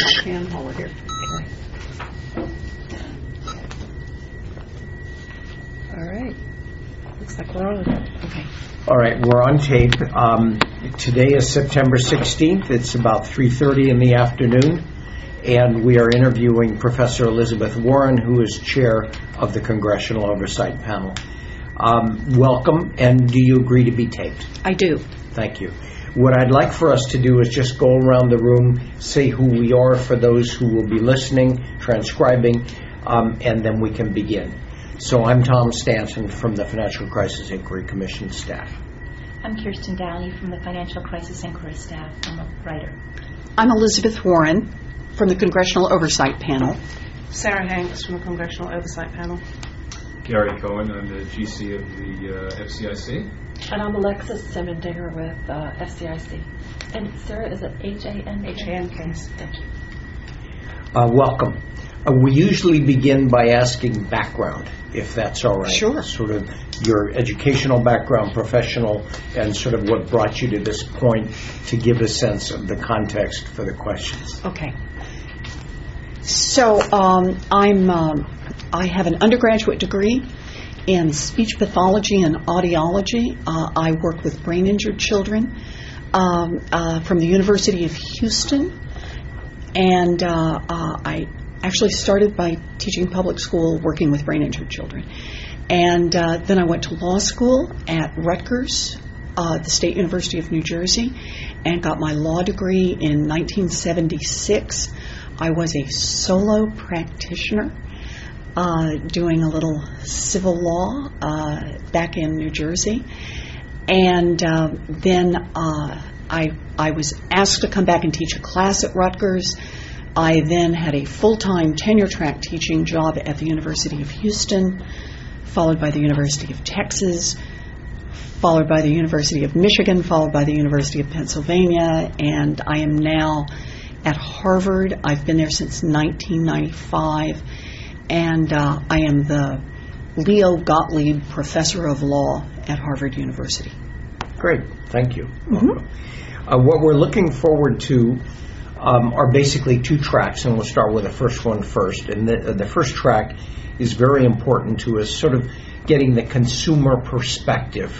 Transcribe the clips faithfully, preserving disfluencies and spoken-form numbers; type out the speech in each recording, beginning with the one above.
I can hold it here. Okay. All right. Looks like we're on. Okay. All right, we're on tape. Um, today is September sixteenth. It's about three thirty in the afternoon, and we are interviewing Professor Elizabeth Warren, who is chair of the Congressional Oversight Panel. Um, welcome, and do you agree to be taped? I do. Thank you. What I'd like for us to do is just go around the room, say who we are for those who will be listening, transcribing, um, and then we can begin. So I'm Tom Stanton from the Financial Crisis Inquiry Commission staff. I'm Kirsten Downey from the Financial Crisis Inquiry staff. I'm a writer. I'm Elizabeth Warren from the Congressional Oversight Panel. Sarah Hanks from the Congressional Oversight Panel. Gary Cohen, I'm the G C of the uh, F C I C. And I'm Alexis Semendinger with uh, F C I C. And Sarah, is it H A N K? H A N K. Thank you. Uh, welcome. Uh, we usually begin by asking background, if that's all right. Sure. Sort of your educational background, professional, and sort of what brought you to this point to give a sense of the context for the questions. Okay. So um, I'm um, I have an undergraduate degree in speech pathology and audiology. Uh, I work with brain injured children um, uh, from the University of Houston, and uh, uh, I actually started by teaching public school, working with brain injured children. And uh, then I went to law school at Rutgers, uh, the State University of New Jersey, and got my law degree in nineteen seventy-six. I was a solo practitioner uh, doing a little civil law uh, back in New Jersey. And uh, then uh, I, I was asked to come back and teach a class at Rutgers. I then had a full-time tenure-track teaching job at the University of Houston, followed by the University of Texas, followed by the University of Michigan, followed by the University of Pennsylvania, and I am now at Harvard. I've been there since nineteen ninety-five, and uh, I am the Leo Gottlieb Professor of Law at Harvard University. Great. Thank you. Mm-hmm. Uh, what we're looking forward to Um, are basically two tracks, and we'll start with the first one first. And the, the first track is very important to us, sort of getting the consumer perspective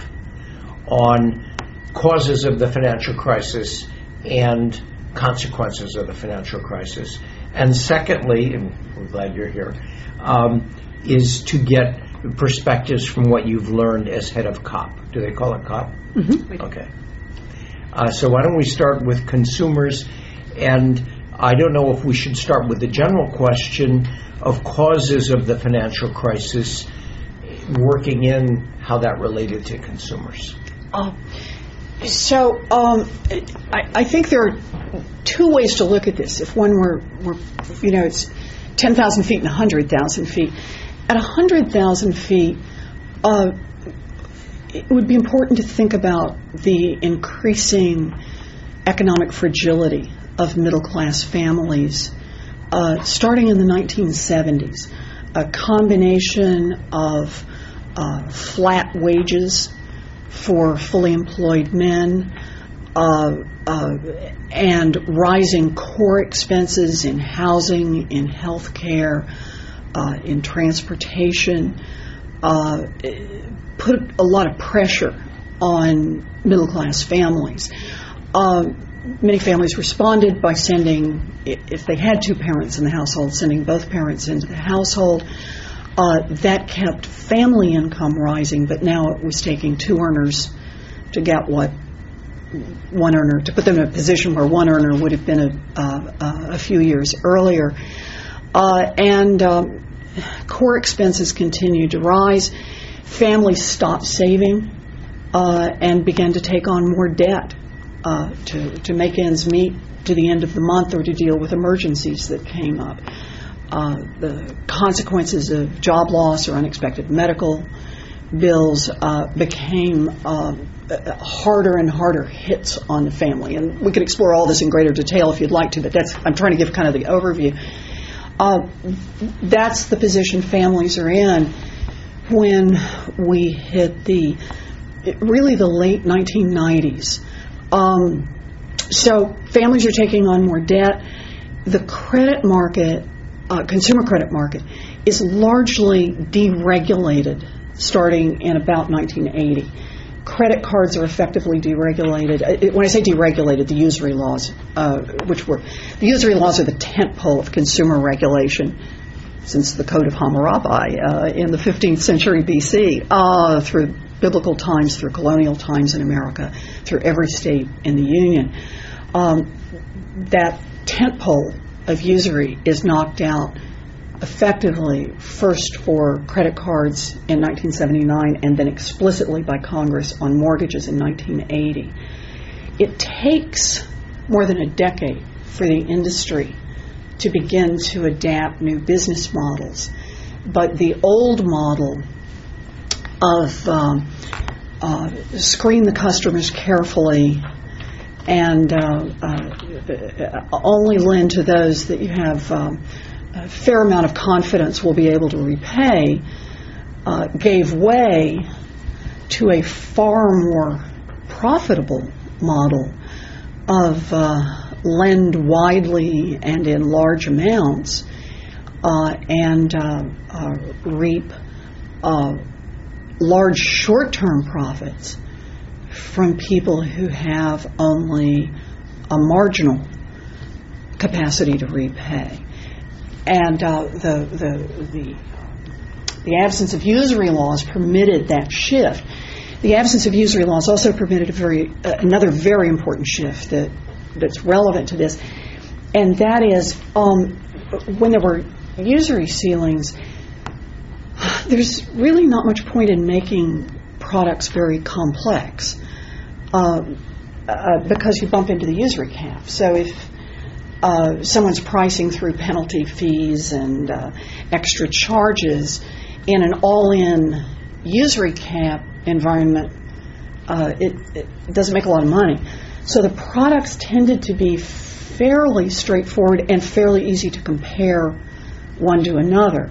on causes of the financial crisis and consequences of the financial crisis. And secondly, and we're glad you're here, um, is to get perspectives from what you've learned as head of C O P. Do they call it C O P? Mm-hmm. Okay. Uh, so why don't we start with consumers? And I don't know if we should start with the general question of causes of the financial crisis, working in how that related to consumers. Uh, so um, I, I think there are two ways to look at this. If one were, were you know, it's ten thousand feet and one hundred thousand feet. At one hundred thousand feet, uh, it would be important to think about the increasing economic fragility of middle-class families, uh, starting in the nineteen seventies. A combination of uh, flat wages for fully employed men uh, uh, and rising core expenses in housing, in health care, uh, in transportation, uh, put a lot of pressure on middle-class families. Uh, Many families responded by sending, if they had two parents in the household, sending both parents into the household. Uh, that kept family income rising, but now it was taking two earners to get what one earner, to put them in a position where one earner would have been a, uh, a few years earlier. Uh, and um, core expenses continued to rise. Families stopped saving uh, and began to take on more debt. Uh, to, to make ends meet to the end of the month or to deal with emergencies that came up. Uh, the consequences of job loss or unexpected medical bills uh, became uh, harder and harder hits on the family. And we could explore all this in greater detail if you'd like to, but that's I'm trying to give kind of the overview. Uh, that's the position families are in when we hit the really the late nineteen nineties. Um, so families are taking on more debt, the credit market, uh, consumer credit market, is largely deregulated starting in about nineteen eighty. Credit cards are effectively deregulated. Uh, When I say deregulated, the usury laws, uh, which were, the usury laws are the tentpole of consumer regulation since the Code of Hammurabi uh, in the fifteenth century B C, uh, through biblical times, through colonial times in America, through every state in the Union. Um, that tentpole of usury is knocked out effectively first for credit cards in nineteen seventy-nine and then explicitly by Congress on mortgages in nineteen eighty. It takes more than a decade for the industry to begin to adapt new business models. But the old model of um, uh, screen the customers carefully and uh, uh, only lend to those that you have um, a fair amount of confidence will be able to repay, uh, gave way to a far more profitable model of uh, lend widely and in large amounts uh, and uh, uh, reap uh, large short-term profits from people who have only a marginal capacity to repay. And uh, the, the the the absence of usury laws permitted that shift. The absence of usury laws also permitted a very uh, another very important shift that that's relevant to this, and that is um, when there were usury ceilings, there's really not much point in making products very complex uh, uh, because you bump into the usury cap. So if uh, someone's pricing through penalty fees and uh, extra charges in an all-in usury cap environment, uh, it, it doesn't make a lot of money. So the products tended to be fairly straightforward and fairly easy to compare one to another.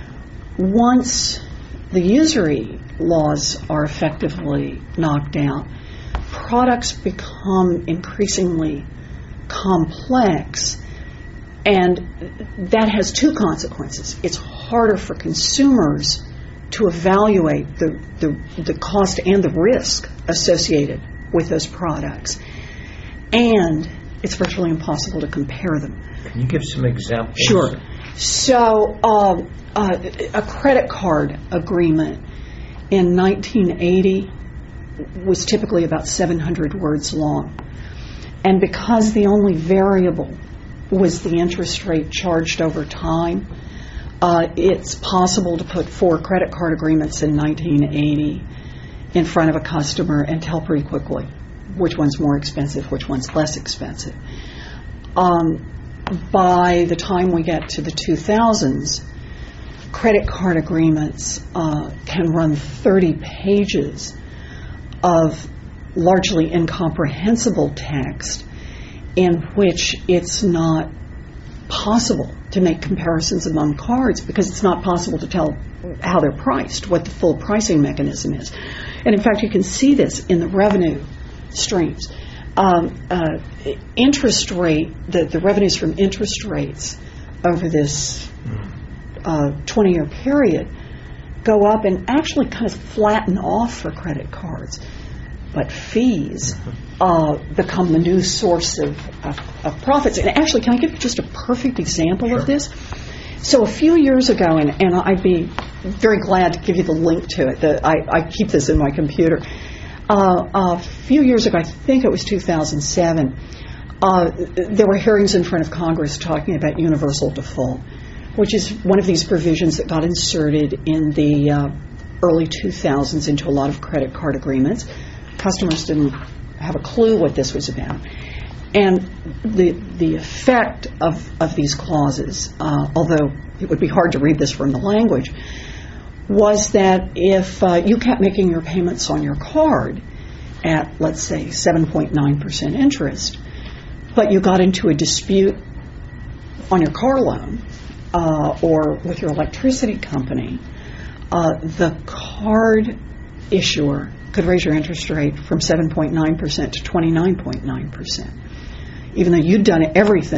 Once the usury laws are effectively knocked out, products become increasingly complex, and that has two consequences. It's harder for consumers to evaluate the, the, the cost and the risk associated with those products, and it's virtually impossible to compare them. Can you give some examples? Sure. So uh, uh, a credit card agreement in nineteen eighty was typically about seven hundred words long. And because the only variable was the interest rate charged over time, uh, it's possible to put four credit card agreements in nineteen eighty in front of a customer and tell pretty quickly which one's more expensive, which one's less expensive. Um, by the time we get to the two thousands, credit card agreements uh, can run thirty pages of largely incomprehensible text in which it's not possible to make comparisons among cards because it's not possible to tell how they're priced, what the full pricing mechanism is. And in fact, you can see this in the revenue streams. Um, uh, interest rate, the, the revenues from interest rates over this uh, twenty-year period go up and actually kind of flatten off for credit cards. But fees uh, become the new source of, of, of profits. And actually, can I give you just a perfect example Sure. of this? So a few years ago, and, and I'd be very glad to give you the link to it. The, I, I keep this in my computer. Uh, a few years ago, I think it was two thousand seven, uh, there were hearings in front of Congress talking about universal default, which is one of these provisions that got inserted in the uh, early two thousands into a lot of credit card agreements. Customers didn't have a clue what this was about. And the the effect of, of these clauses, uh, although it would be hard to read this from the language, was that if uh, you kept making your payments on your card at, let's say, seven point nine percent interest, but you got into a dispute on your car loan uh, or with your electricity company, uh, the card issuer could raise your interest rate from seven point nine percent to twenty-nine point nine percent, even though you'd done everything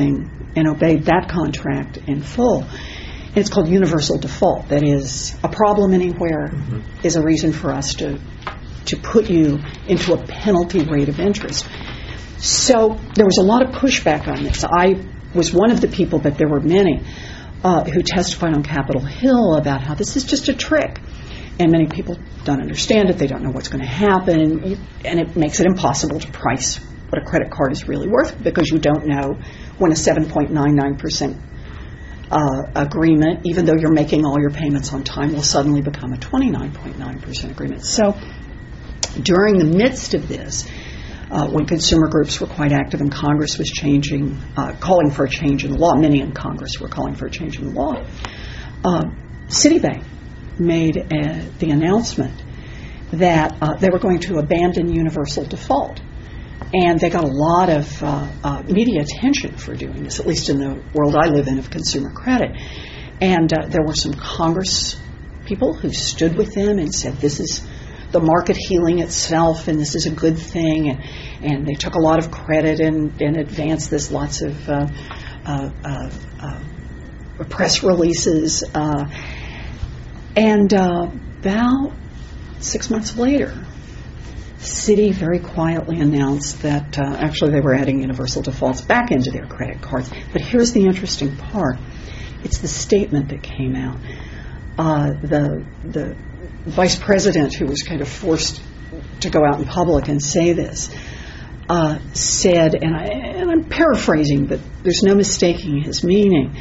and obeyed that contract in full. And it's called universal default. That is, a problem anywhere mm-hmm. is a reason for us to to put you into a penalty rate of interest. So there was a lot of pushback on this. I was one of the people, but there were many, uh, who testified on Capitol Hill about how this is just a trick. And many people don't understand it. They don't know what's going to happen. And it makes it impossible to price what a credit card is really worth, because you don't know when a seven point nine nine percent uh, agreement, even though you're making all your payments on time, will suddenly become a twenty-nine point nine percent agreement. So during the midst of this, uh, when consumer groups were quite active and Congress was changing, uh, calling for a change in the law, many in Congress were calling for a change in the law, uh, Citibank made uh, the announcement that uh, they were going to abandon universal default. And they got a lot of uh, uh, media attention for doing this, at least in the world I live in of consumer credit. And uh, there were some Congress people who stood with them and said, this is the market healing itself, and this is a good thing. And, and they took a lot of credit and, and advanced this, lots of uh, uh, uh, uh, press releases. Uh, and uh, about six months later, Citi very quietly announced that uh, actually they were adding universal defaults back into their credit cards. But here's the interesting part. It's the statement that came out. Uh, the the vice president, who was kind of forced to go out in public and say this, uh, said, and, I, and I'm paraphrasing, but there's no mistaking his meaning,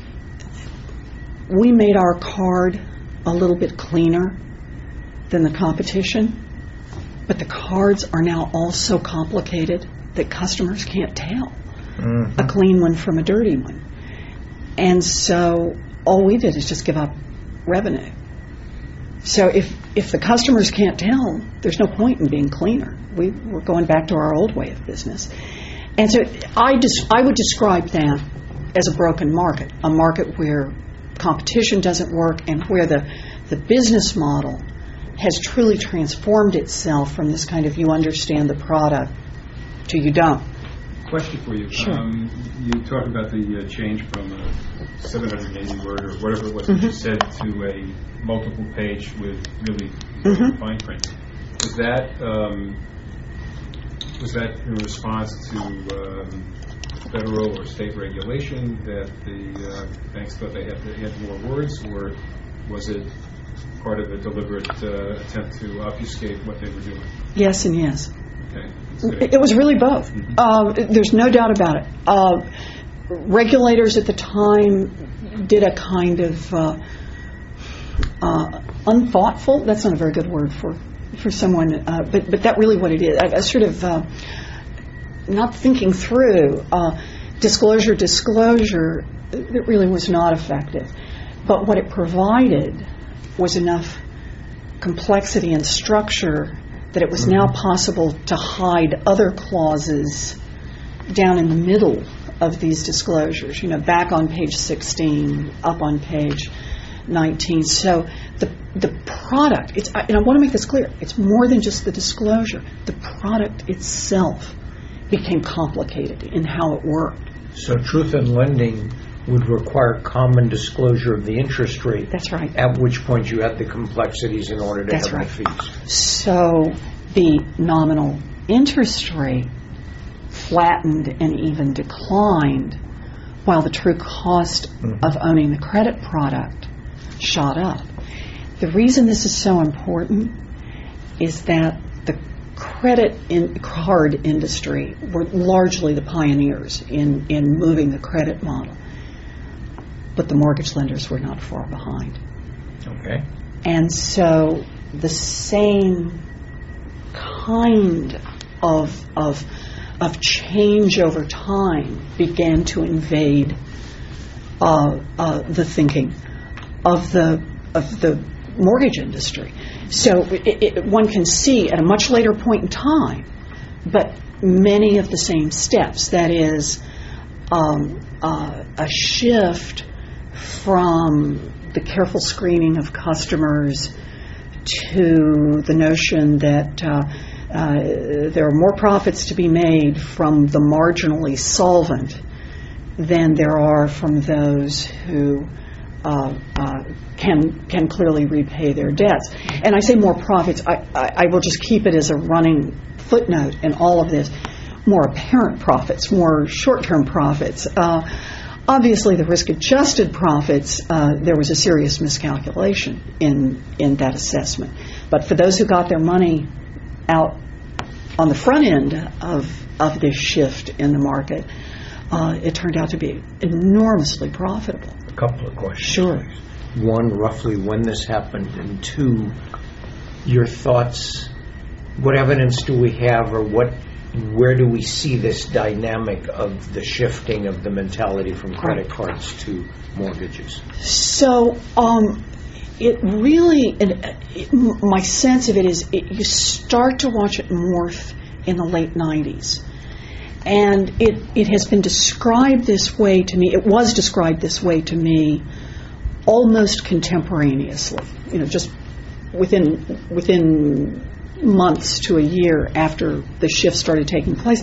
we made our card a little bit cleaner than the competition, but the cards are now all so complicated that customers can't tell mm-hmm. a clean one from a dirty one. And so all we did is just give up revenue. So if if the customers can't tell, there's no point in being cleaner. We, we're going back to our old way of business. And so I, des- I would describe that as a broken market, a market where competition doesn't work and where the, the business model has truly transformed itself from this kind of you understand the product to you don't. Question for you. Sure. Um, you talked about the uh, change from a seven hundred eighty word or whatever it was mm-hmm. that you said to a multiple page with really mm-hmm. fine print. Was that um, was that in response to um, federal or state regulation that the uh, banks thought they had to add more words, or was it part of a deliberate uh, attempt to obfuscate what they were doing? Yes and yes. Okay. It, it was really both. Mm-hmm. Uh, there's no doubt about it. Uh, regulators at the time did a kind of uh, uh, unthoughtful, that's not a very good word for, for someone, uh, but, but that really what it is, a, a sort of uh, not thinking through uh, disclosure, disclosure that really was not effective. But what it provided was enough complexity and structure that it was mm-hmm. now possible to hide other clauses down in the middle of these disclosures, you know, back on page sixteen, up on page nineteen. So the the product, it's, and I want to make this clear, it's more than just the disclosure. The product itself became complicated in how it worked. So truth in lending would require common disclosure of the interest rate. That's right. At which point you had the complexities in order to That's have right. the fees. So the nominal interest rate flattened and even declined, while the true cost mm-hmm. of owning the credit product shot up. The reason this is so important is that the credit in card industry were largely the pioneers in, in moving the credit model. But the mortgage lenders were not far behind. Okay. And so the same kind of of of change over time began to invade uh, uh, the thinking of the of the mortgage industry. So it, it, one can see at a much later point in time, but many of the same steps. That is, um, uh, a shift from the careful screening of customers to the notion that uh, uh, there are more profits to be made from the marginally solvent than there are from those who uh, uh, can can clearly repay their debts. And I say more profits. I, I, I will just keep it as a running footnote in all of this. More apparent profits, more short-term profits. Uh, obviously, the risk-adjusted profits, uh, there was a serious miscalculation in in that assessment. But for those who got their money out on the front end of of this shift in the market, uh, it turned out to be enormously profitable. A couple of questions. Sure. One, roughly when this happened, and two, your thoughts. What evidence do we have, or what? Where do we see this dynamic of the shifting of the mentality from credit cards to mortgages? So, um, it really, it, it, my sense of it is it, you start to watch it morph in the late nineties. And it, it has been described this way to me, it was described this way to me almost contemporaneously, you know, just within within months to a year after the shift started taking place,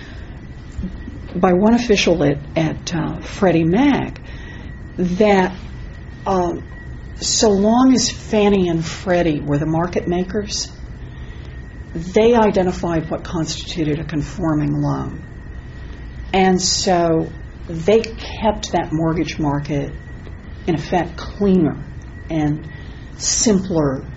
by one official at, at uh, Freddie Mac, that uh, so long as Fannie and Freddie were the market makers, they identified what constituted a conforming loan. And so they kept that mortgage market, in effect, cleaner and simpler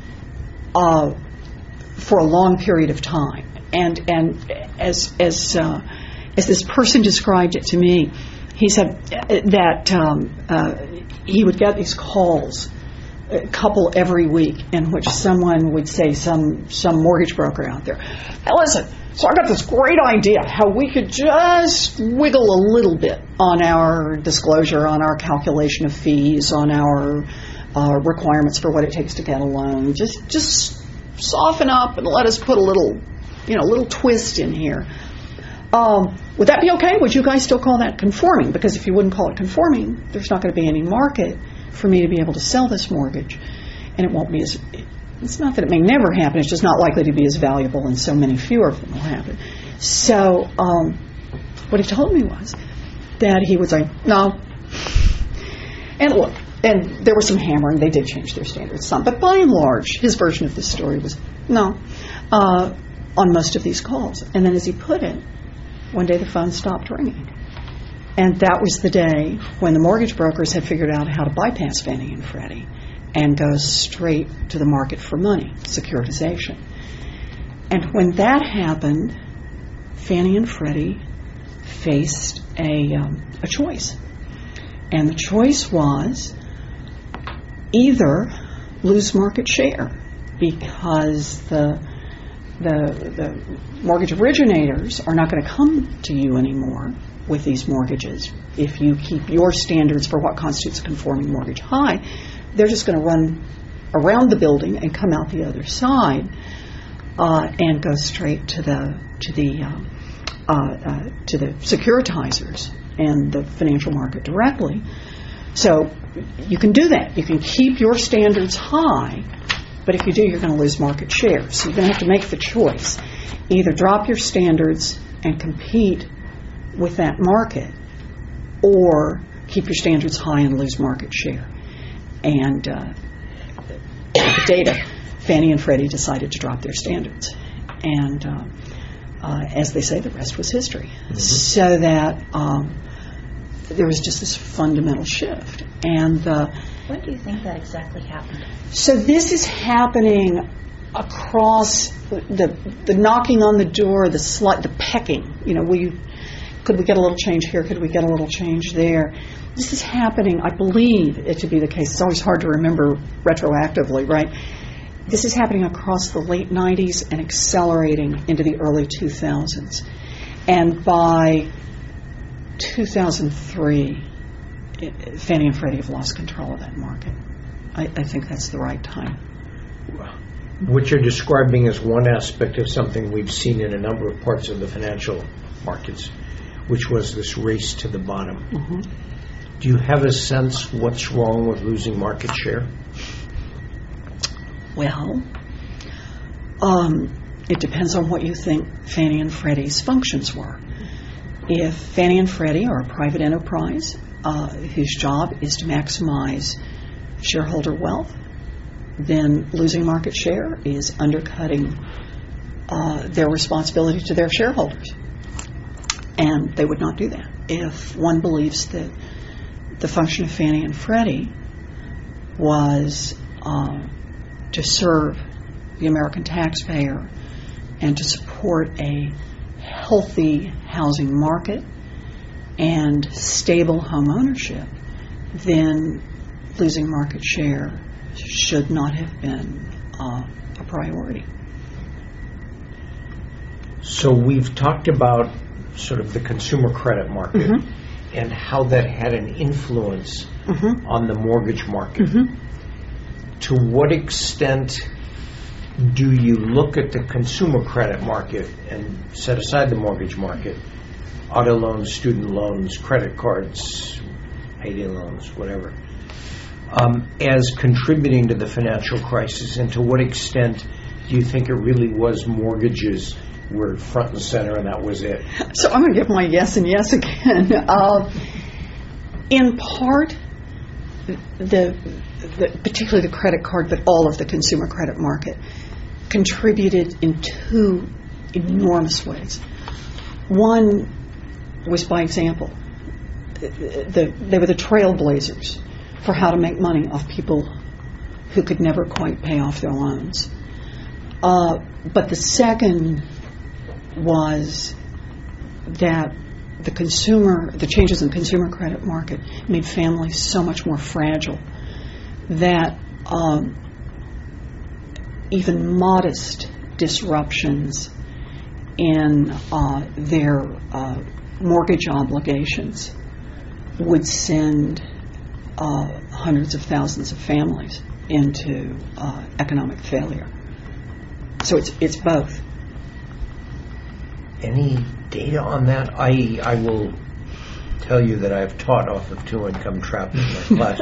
uh, for a long period of time. And and as as uh, as this person described it to me, he said that um, uh, he would get these calls, a couple every week, in which someone would say, some some mortgage broker out there, hey, listen, so I got this great idea how we could just wiggle a little bit on our disclosure, on our calculation of fees, on our uh, requirements for what it takes to get a loan. Just just soften up and let us put a little, you know, little twist in here. Um, would that be okay? Would you guys still call that conforming? Because if you wouldn't call it conforming, there's not going to be any market for me to be able to sell this mortgage, and it won't be as. It's not that it may never happen. It's just not likely to be as valuable, and so many fewer of them will happen. So um, what he told me was that he would say no, and look. And there was some hammering. They did change their standards some. But by and large, his version of this story was no uh, on most of these calls. And then as he put it, one day the phone stopped ringing. And that was the day when the mortgage brokers had figured out how to bypass Fannie and Freddie and go straight to the market for money, securitization. And when that happened, Fannie and Freddie faced a, um, a choice. And the choice was either lose market share because the, the the mortgage originators are not going to come to you anymore with these mortgages if you keep your standards for what constitutes a conforming mortgage high. They're just going to run around the building and come out the other side uh, and go straight to the to the uh, uh, uh, to the securitizers and the financial market directly. So you can do that. You can keep your standards high, but if you do, you're going to lose market share. So you're going to have to make the choice. Either drop your standards and compete with that market, or keep your standards high and lose market share. And uh, the data, Fannie and Freddie decided to drop their standards. And uh, uh, as they say, the rest was history. Mm-hmm. So that um, there was just this fundamental shift. And uh, when do you think that exactly happened? So this is happening across the the knocking on the door, the sli- the pecking. You know, we could we get a little change here? Could we get a little change there? This is happening. I believe it to be the case. It's always hard to remember retroactively, right? This is happening across the late nineties and accelerating into the early two thousands. And by two thousand three, it, Fannie and Freddie have lost control of that market. I, I think that's the right time. What you're describing is one aspect of something we've seen in a number of parts of the financial markets, which was this race to the bottom. Mm-hmm. Do you have a sense what's wrong with losing market share? Well, um, it depends on what you think Fannie and Freddie's functions were. If Fannie and Freddie are a private enterprise uh, whose job is to maximize shareholder wealth, then losing market share is undercutting uh, their responsibility to their shareholders. And they would not do that. If one believes that the function of Fannie and Freddie was uh, to serve the American taxpayer and to support a healthy housing market and stable home ownership, then losing market share should not have been uh, a priority. So we've talked about sort of the consumer credit market Mm-hmm. and how that had an influence Mm-hmm. on the mortgage market. Mm-hmm. To what extent do you look at the consumer credit market and set aside the mortgage market, auto loans, student loans, credit cards, payday loans, whatever, um, as contributing to the financial crisis? And to what extent do you think it really was mortgages were front and center and that was it? So I'm going to give my yes and yes again. Uh, in part, the, the particularly the credit card, but all of the consumer credit market contributed in two enormous ways. One was by example. The, they were the trailblazers for how to make money off people who could never quite pay off their loans. Uh, but the second was that the consumer, the changes in the consumer credit market made families so much more fragile that um, even modest disruptions in uh, their uh, mortgage obligations would send uh, hundreds of thousands of families into uh, economic failure. So it's it's both. Any data on that? I I will tell you that I've taught off of two-income trap in my class,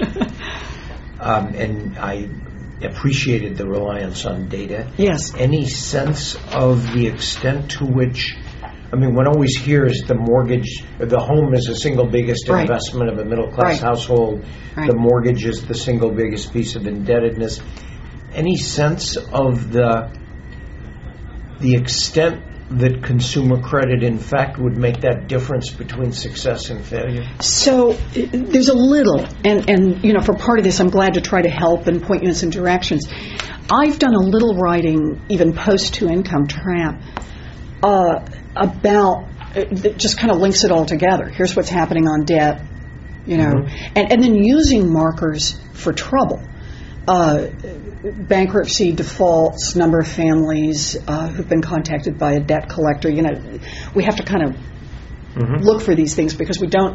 um, and I appreciated the reliance on data. Yes. Any sense of the extent to which, I mean, one always hears the mortgage, the home is the single biggest Right. investment of a middle-class Right. household. Right. The mortgage is the single biggest piece of indebtedness. Any sense of the the extent that consumer credit, in fact, would make that difference between success and failure? So i- there's a little, and, and you know, for part of this, I'm glad to try to help and point you in some directions. I've done a little writing, even post to Income Trap, uh, about uh, that just kind of links it all together. Here's what's happening on debt, you know, Mhm. and, and then using markers for trouble. Uh, bankruptcy, defaults, number of families uh, who've been contacted by a debt collector. You know, we have to kind of Mm-hmm. look for these things because we don't,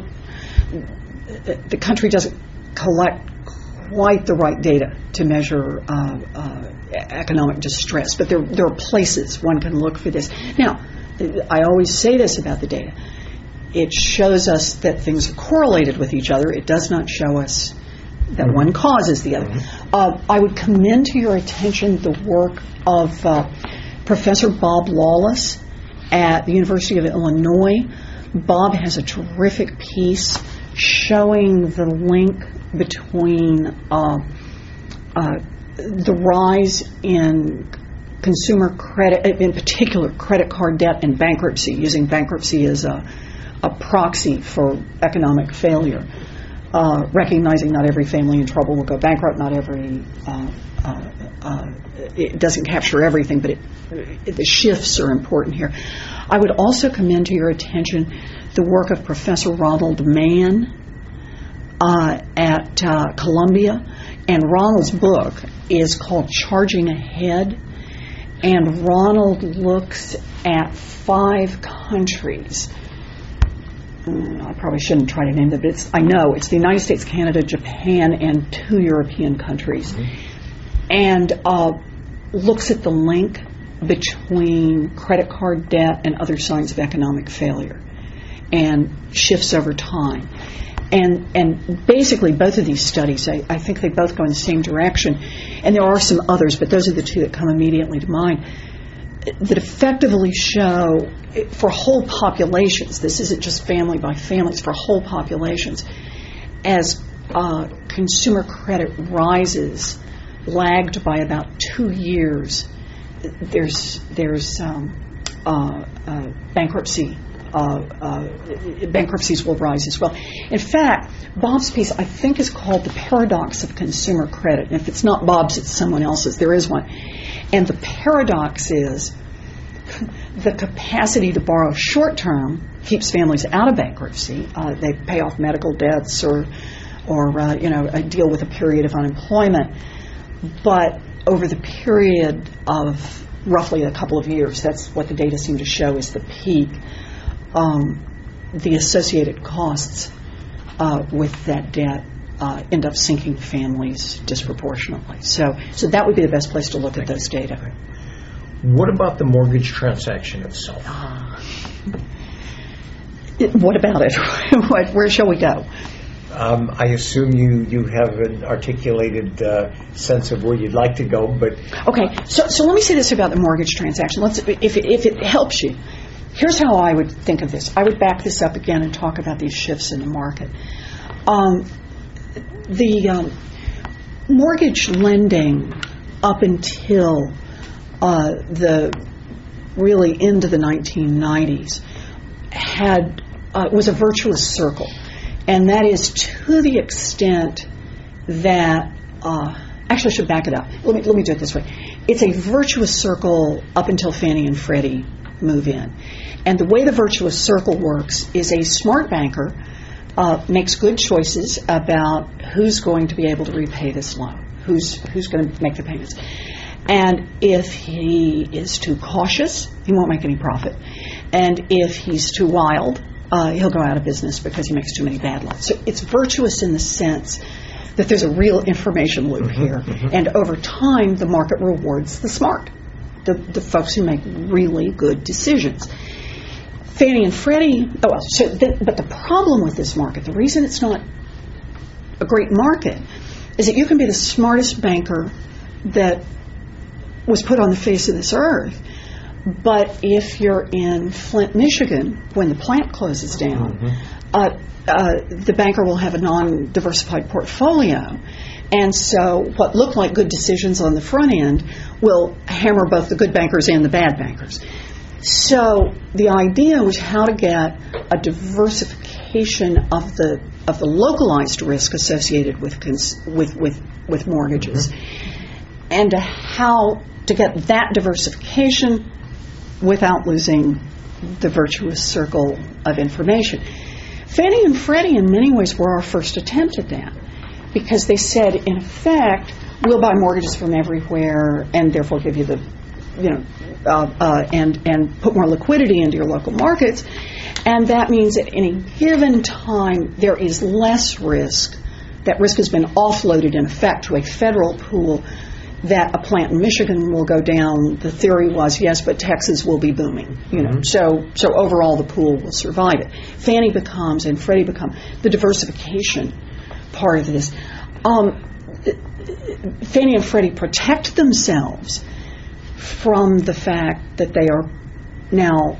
the country doesn't collect quite the right data to measure uh, uh, economic distress, but there, there are places one can look for this. Now, I always say this about the data. It shows us that things are correlated with each other. It does not show us that one causes the other. Uh, I would commend to your attention the work of uh, Professor Bob Lawless at the University of Illinois. Bob has a terrific piece showing the link between uh, uh, the rise in consumer credit, in particular credit card debt and bankruptcy, using bankruptcy as a, a proxy for economic failure. Uh, recognizing not every family in trouble will go bankrupt, not every, uh, uh, uh, it doesn't capture everything, but it, it, the shifts are important here. I would also commend to your attention the work of Professor Ronald Mann uh, at uh, Columbia, and Ronald's book is called Charging Ahead, and Ronald looks at five countries. I probably shouldn't try to name them, but it's, I know it's the United States, Canada, Japan, and two European countries, mm-hmm. and uh, looks at the link between credit card debt and other signs of economic failure, and shifts over time. And and basically, both of these studies, I, I think they both go in the same direction, and there are some others, but those are the two that come immediately to mind. that effectively show for whole populations, this isn't just family by family, it's for whole populations, as uh, consumer credit rises, lagged by about two years, there's there's um, uh, uh, bankruptcy. Uh, uh, bankruptcies will rise as well. In fact, Bob's piece, I think, is called The Paradox of Consumer Credit. And if it's not Bob's, it's someone else's. There is one. And the paradox is the capacity to borrow short-term keeps families out of bankruptcy. Uh, they pay off medical debts or, or uh, you know, deal with a period of unemployment. But over the period of roughly a couple of years, that's what the data seem to show is the peak, um, the associated costs uh, with that debt uh, end up sinking families disproportionately. So, so that would be the best place to look at those data. What about the mortgage transaction itself? Uh, it, what about it? what, where shall we go? Um, I assume you, you have an articulated uh, sense of where you'd like to go, but okay. So so let me say this about the mortgage transaction. Let's if it, if it helps you. Here's how I would think of this. I would back this up again and talk about these shifts in the market. Um, the um, mortgage lending up until uh, the really into the nineteen nineties had uh, was a virtuous circle. And that is to the extent that, uh, actually I should back it up. Let me, let me do it this way. It's a virtuous circle up until Fannie and Freddie move in. And the way the virtuous circle works is a smart banker uh, makes good choices about who's going to be able to repay this loan, who's, who's going to make the payments. And if he is too cautious, he won't make any profit. And if he's too wild, Uh, he'll go out of business because he makes too many bad loans. So it's virtuous in the sense that there's a real information loop here. And over time, the market rewards the smart, the, the folks who make really good decisions. Fannie and Freddie, oh, well, so the, but the problem with this market, the reason it's not a great market, is that you can be the smartest banker that was put on the face of this earth. But if you're in Flint, Michigan, when the plant closes down, mm-hmm. uh, uh, the banker will have a non-diversified portfolio. And so what look like good decisions on the front end will hammer both the good bankers and the bad bankers. So the idea was how to get a diversification of the of the localized risk associated with cons- with, with, with mortgages, mm-hmm. and to how to get that diversification without losing the virtuous circle of information. Fannie and Freddie in many ways were our first attempt at that, because they said, in effect, we'll buy mortgages from everywhere and therefore give you the, you know, uh, uh, and, and put more liquidity into your local markets. And that means at any given time there is less risk. That risk has been offloaded, in effect, to a federal pool. That a plant in Michigan will go down. The theory was, yes, but Texas will be booming. You know, mm-hmm. so so overall the pool will survive it. Fannie becomes and Freddie become the diversification part of this. Um, Fannie and Freddie protect themselves from the fact that they are now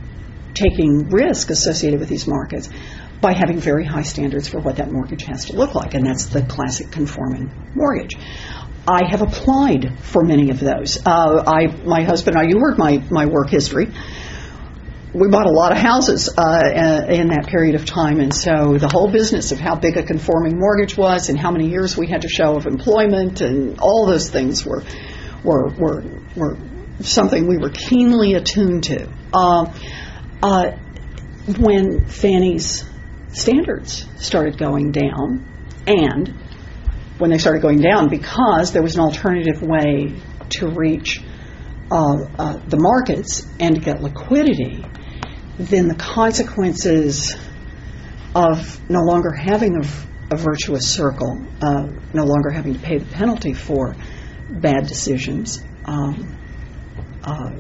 taking risk associated with these markets by having very high standards for what that mortgage has to look like, and that's the classic conforming mortgage. I have applied for many of those. Uh, I, my husband and I, you heard my, my work history. We bought a lot of houses uh, in that period of time, and so the whole business of how big a conforming mortgage was and how many years we had to show of employment and all those things were were were, were something we were keenly attuned to. Uh, uh, when Fannie's standards started going down, and when they started going down because there was an alternative way to reach uh, uh, the markets and to get liquidity, then the consequences of no longer having a, a virtuous circle, uh, no longer having to pay the penalty for bad decisions, um, uh,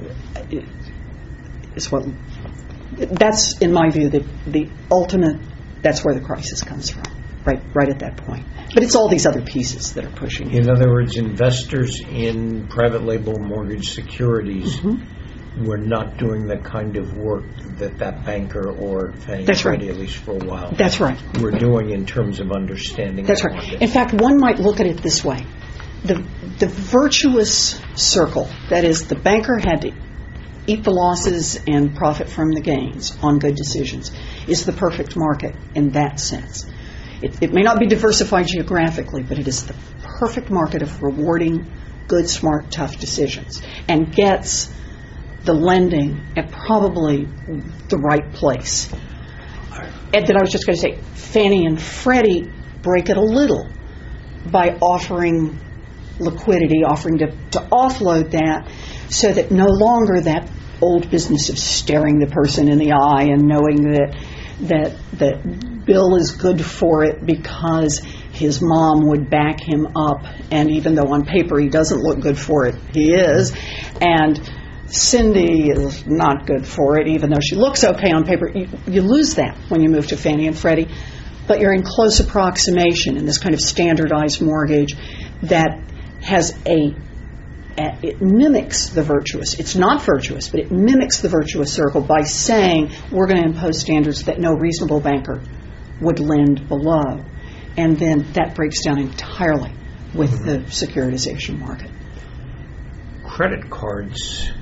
is what, that's, in my view, the, the ultimate, that's where the crisis comes from. Right, right at that point. But it's all these other pieces that are pushing it. In other words, investors in private label mortgage securities mm-hmm. we're not doing the kind of work that that banker or Fannie That's right. Freddie, at least for a while, That's right. we're doing in terms of understanding That's the right. market. In fact, one might look at it this way. The, the virtuous circle, that is, the banker had to eat the losses and profit from the gains on good decisions, is the perfect market in that sense. It, it may not be diversified geographically, but it is the perfect market of rewarding good, smart, tough decisions, and gets the lending at probably the right place. And then I was just going to say, Fannie and Freddie break it a little by offering liquidity, offering to, to offload that, so that no longer that old business of staring the person in the eye and knowing that that that Bill is good for it because his mom would back him up, and even though on paper he doesn't look good for it, he is, and Cindy is not good for it, even though she looks okay on paper. You, you lose that when you move to Fannie and Freddie, but you're in close approximation in this kind of standardized mortgage that has a, a it mimics the virtuous. It's not virtuous, but it mimics the virtuous circle by saying we're going to impose standards that no reasonable banker would lend below, and then that breaks down entirely with mm-hmm. the securitization market. Credit cards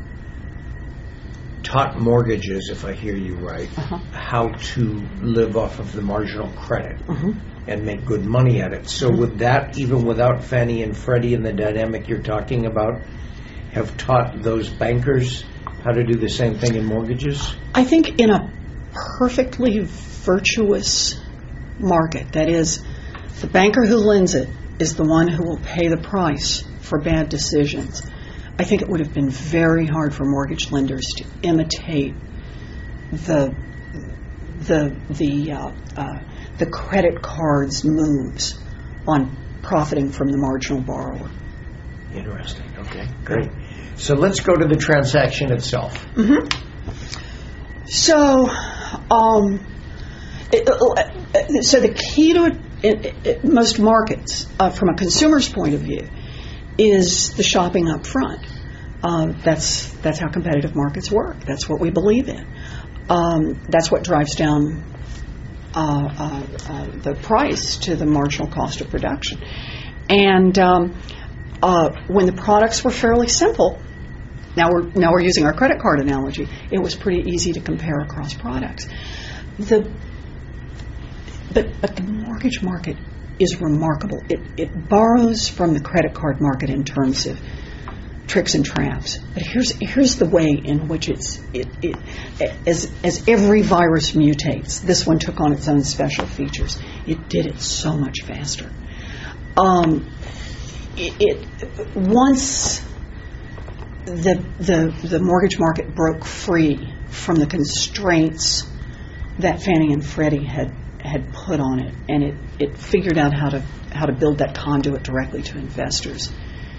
taught mortgages, if I hear you right, uh-huh. how to live off of the marginal credit uh-huh. and make good money at it. So uh-huh. would that, even without Fannie and Freddie and the dynamic you're talking about, have taught those bankers how to do the same thing in mortgages? I think in a perfectly virtuous market, that is, the banker who lends it is the one who will pay the price for bad decisions. I think it would have been very hard for mortgage lenders to imitate the the the uh, uh, the credit card's moves on profiting from the marginal borrower. Interesting. Okay, great. So let's go to the transaction itself. Mm-hmm. So, um, it, uh, so the key to it, it, it, most markets, uh, from a consumer's point of view, is the shopping up front. Uh, that's that's how competitive markets work. That's what we believe in. Um, that's what drives down uh, uh, uh, the price to the marginal cost of production. And um, uh, when the products were fairly simple, now we're now we're using our credit card analogy, it was pretty easy to compare across products. The but but the mortgage market is remarkable. It it borrows from the credit card market in terms of tricks and traps. But here's here's the way in which it's it, it as as every virus mutates, this one took on its own special features. It did it so much faster. Um, it, it once the the the mortgage market broke free from the constraints that Fannie and Freddie had had put on it, and it, it figured out how to how to build that conduit directly to investors.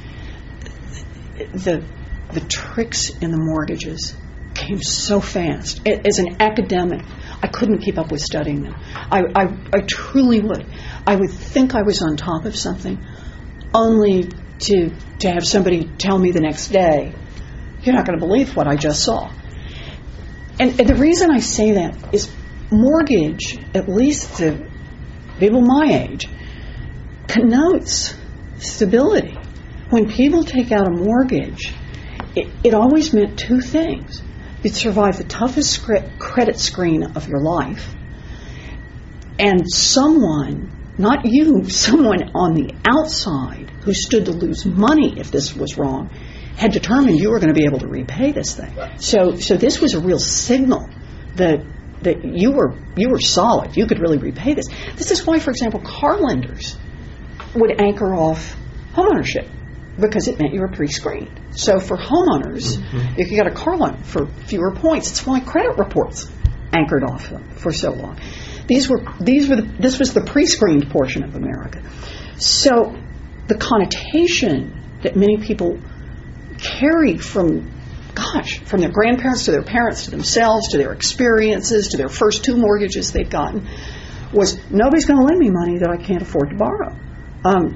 The the tricks in the mortgages came so fast. As an academic, I couldn't keep up with studying them. I, I, I truly would. I would think I was on top of something, only to to have somebody tell me the next day, "You're not going to believe what I just saw." And, and the reason I say that is mortgage, at least to people my age, connotes stability. When people take out a mortgage, it, it always meant two things. You'd survive the toughest script, credit screen of your life, and someone, not you, someone on the outside who stood to lose money if this was wrong, had determined you were going to be able to repay this thing. So, so this was a real signal that that you were you were solid. You could really repay this. This is why, for example, car lenders would anchor off homeownership, because it meant you were pre-screened. So for homeowners, mm-hmm. if you got a car loan for fewer points, it's why credit reports anchored off them for so long. These were these were the, this was the pre-screened portion of America. So the connotation that many people carry from, gosh, from their grandparents to their parents to themselves to their experiences to their first two mortgages they'd gotten was, nobody's going to lend me money that I can't afford to borrow. Um,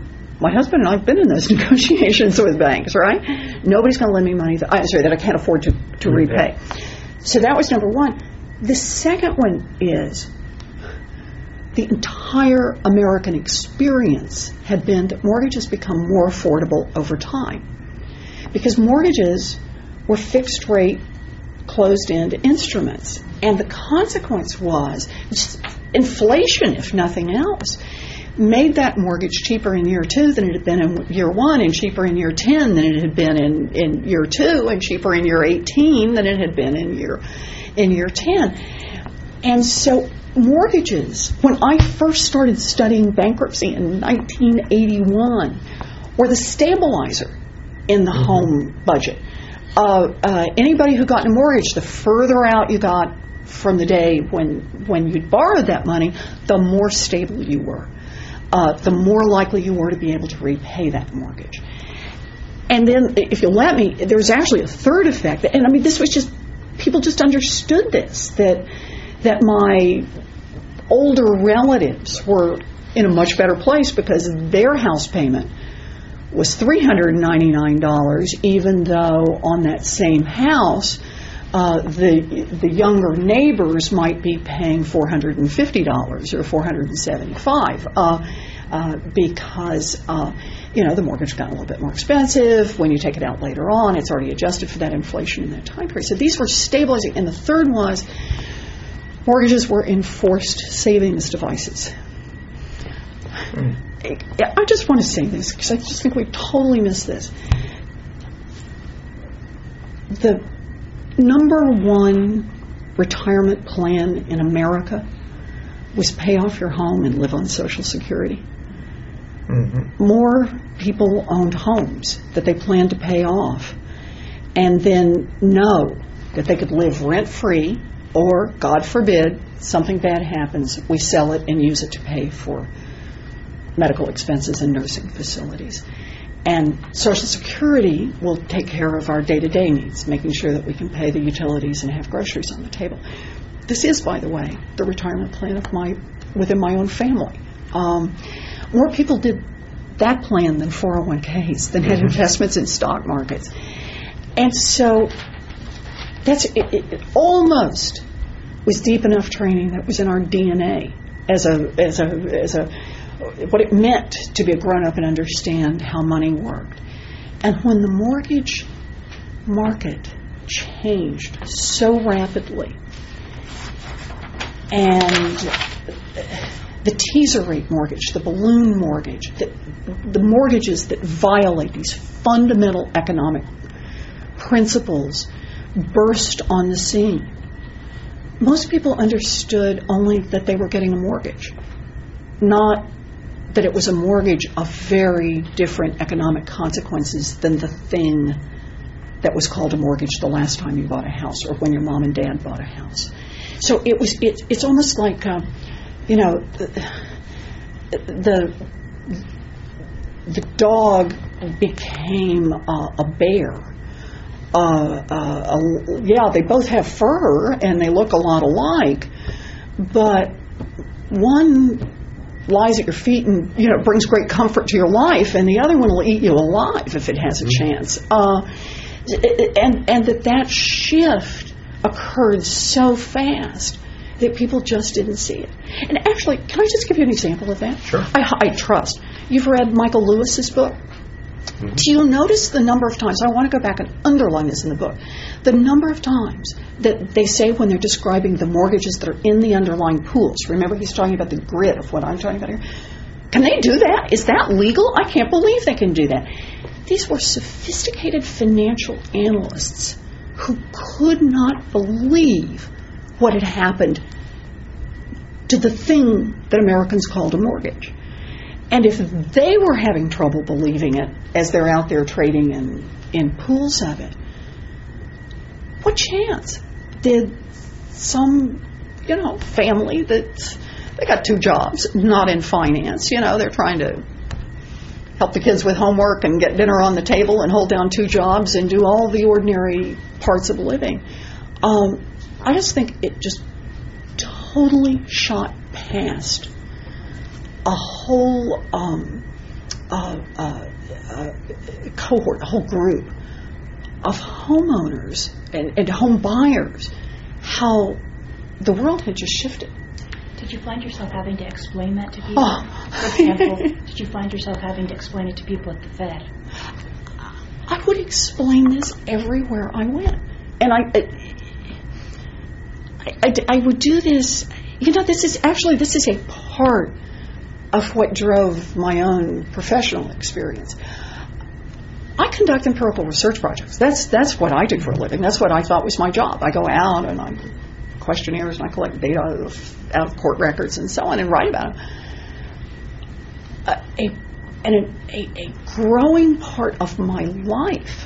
my husband and I have been in those negotiations with banks, right? Nobody's going to lend me money that, I'm sorry, that I can't afford to, to repay. So that was number one. The second one is the entire American experience had been that mortgages become more affordable over time. Because mortgages were fixed rate, closed-end instruments. And the consequence was just inflation, if nothing else, made that mortgage cheaper in year two than it had been in year one, and cheaper in year ten than it had been in, in year two, and cheaper in year eighteen than it had been in year in year ten. And so mortgages, when I first started studying bankruptcy in nineteen eighty-one, were the stabilizer in the mm-hmm. home budget. Uh, uh, anybody who got a mortgage, the further out you got from the day when when you'd borrowed that money, the more stable you were. Uh, the more likely you were to be able to repay that mortgage. And then, if you'll let me, there was actually a third effect. And I mean, this was just, people just understood this, that that my older relatives were in a much better place because their house payment was three hundred ninety-nine dollars, even though on that same house, uh, the the younger neighbors might be paying four hundred fifty dollars or four hundred seventy-five dollars, uh, uh, because uh, you know the mortgage got a little bit more expensive. When you take it out later on, it's already adjusted for that inflation in that time period. So these were stabilizing. And the third was mortgages were enforced savings devices. Mm. I just want to say this because I just think we totally missed this. The number one retirement plan in America was pay off your home and live on Social Security. Mm-hmm. More people owned homes that they planned to pay off and then know that they could live rent-free, or, God forbid, something bad happens, we sell it and use it to pay for medical expenses in nursing facilities. And Social Security will take care of our day-to-day needs, making sure that we can pay the utilities and have groceries on the table. This is, by the way, the retirement plan of my within my own family. Um, more people did that plan than four oh one k's, than had investments in stock markets. And so that's it, it, it almost was deep enough training that was in our D N A as a as a as a what it meant to be a grown-up and understand how money worked. And when the mortgage market changed so rapidly, and the teaser rate mortgage, the balloon mortgage, the, the mortgages that violate these fundamental economic principles burst on the scene, most people understood only that they were getting a mortgage, not that it was a mortgage of very different economic consequences than the thing that was called a mortgage the last time you bought a house or when your mom and dad bought a house. So it was. It, it's almost like, uh, you know, the, the the dog became uh, a bear. Uh, uh, a, yeah, they both have fur and they look a lot alike, but one lies at your feet and, you know, brings great comfort to your life, and the other one will eat you alive if it has a chance. Uh, and and that that shift occurred so fast that people just didn't see it. And actually, can I just give you an example of that? Sure. I, I trust. You've read Michael Lewis's book. Mm-hmm. Do you notice the number of times, I want to go back and underline this in the book, the number of times that they say when they're describing the mortgages that are in the underlying pools, remember he's talking about the grid of what I'm talking about here, can they do that? Is that legal? I can't believe they can do that. These were sophisticated financial analysts who could not believe what had happened to the thing that Americans called a mortgage. And if they were having trouble believing it as they're out there trading in, in pools of it, what chance did some, you know, family that they got two jobs, not in finance, you know, they're trying to help the kids with homework and get dinner on the table and hold down two jobs and do all the ordinary parts of living. Um, I just think it just totally shot past a whole um, uh, uh, uh, cohort, a whole group of homeowners and, and home buyers, how the world had just shifted. Did you find yourself having to explain that to people? Oh. For example, did you find yourself having to explain it to people at the Fed? I would explain this everywhere I went. And I, I, I, I would do this, you know, this is actually, this is a part of what drove my own professional experience. I conduct empirical research projects. That's that's what I do for a living. That's what I thought was my job. I go out and I questionnaires and I collect data out of, out of court records and so on and write about them. Uh, a, and a, a growing part of my life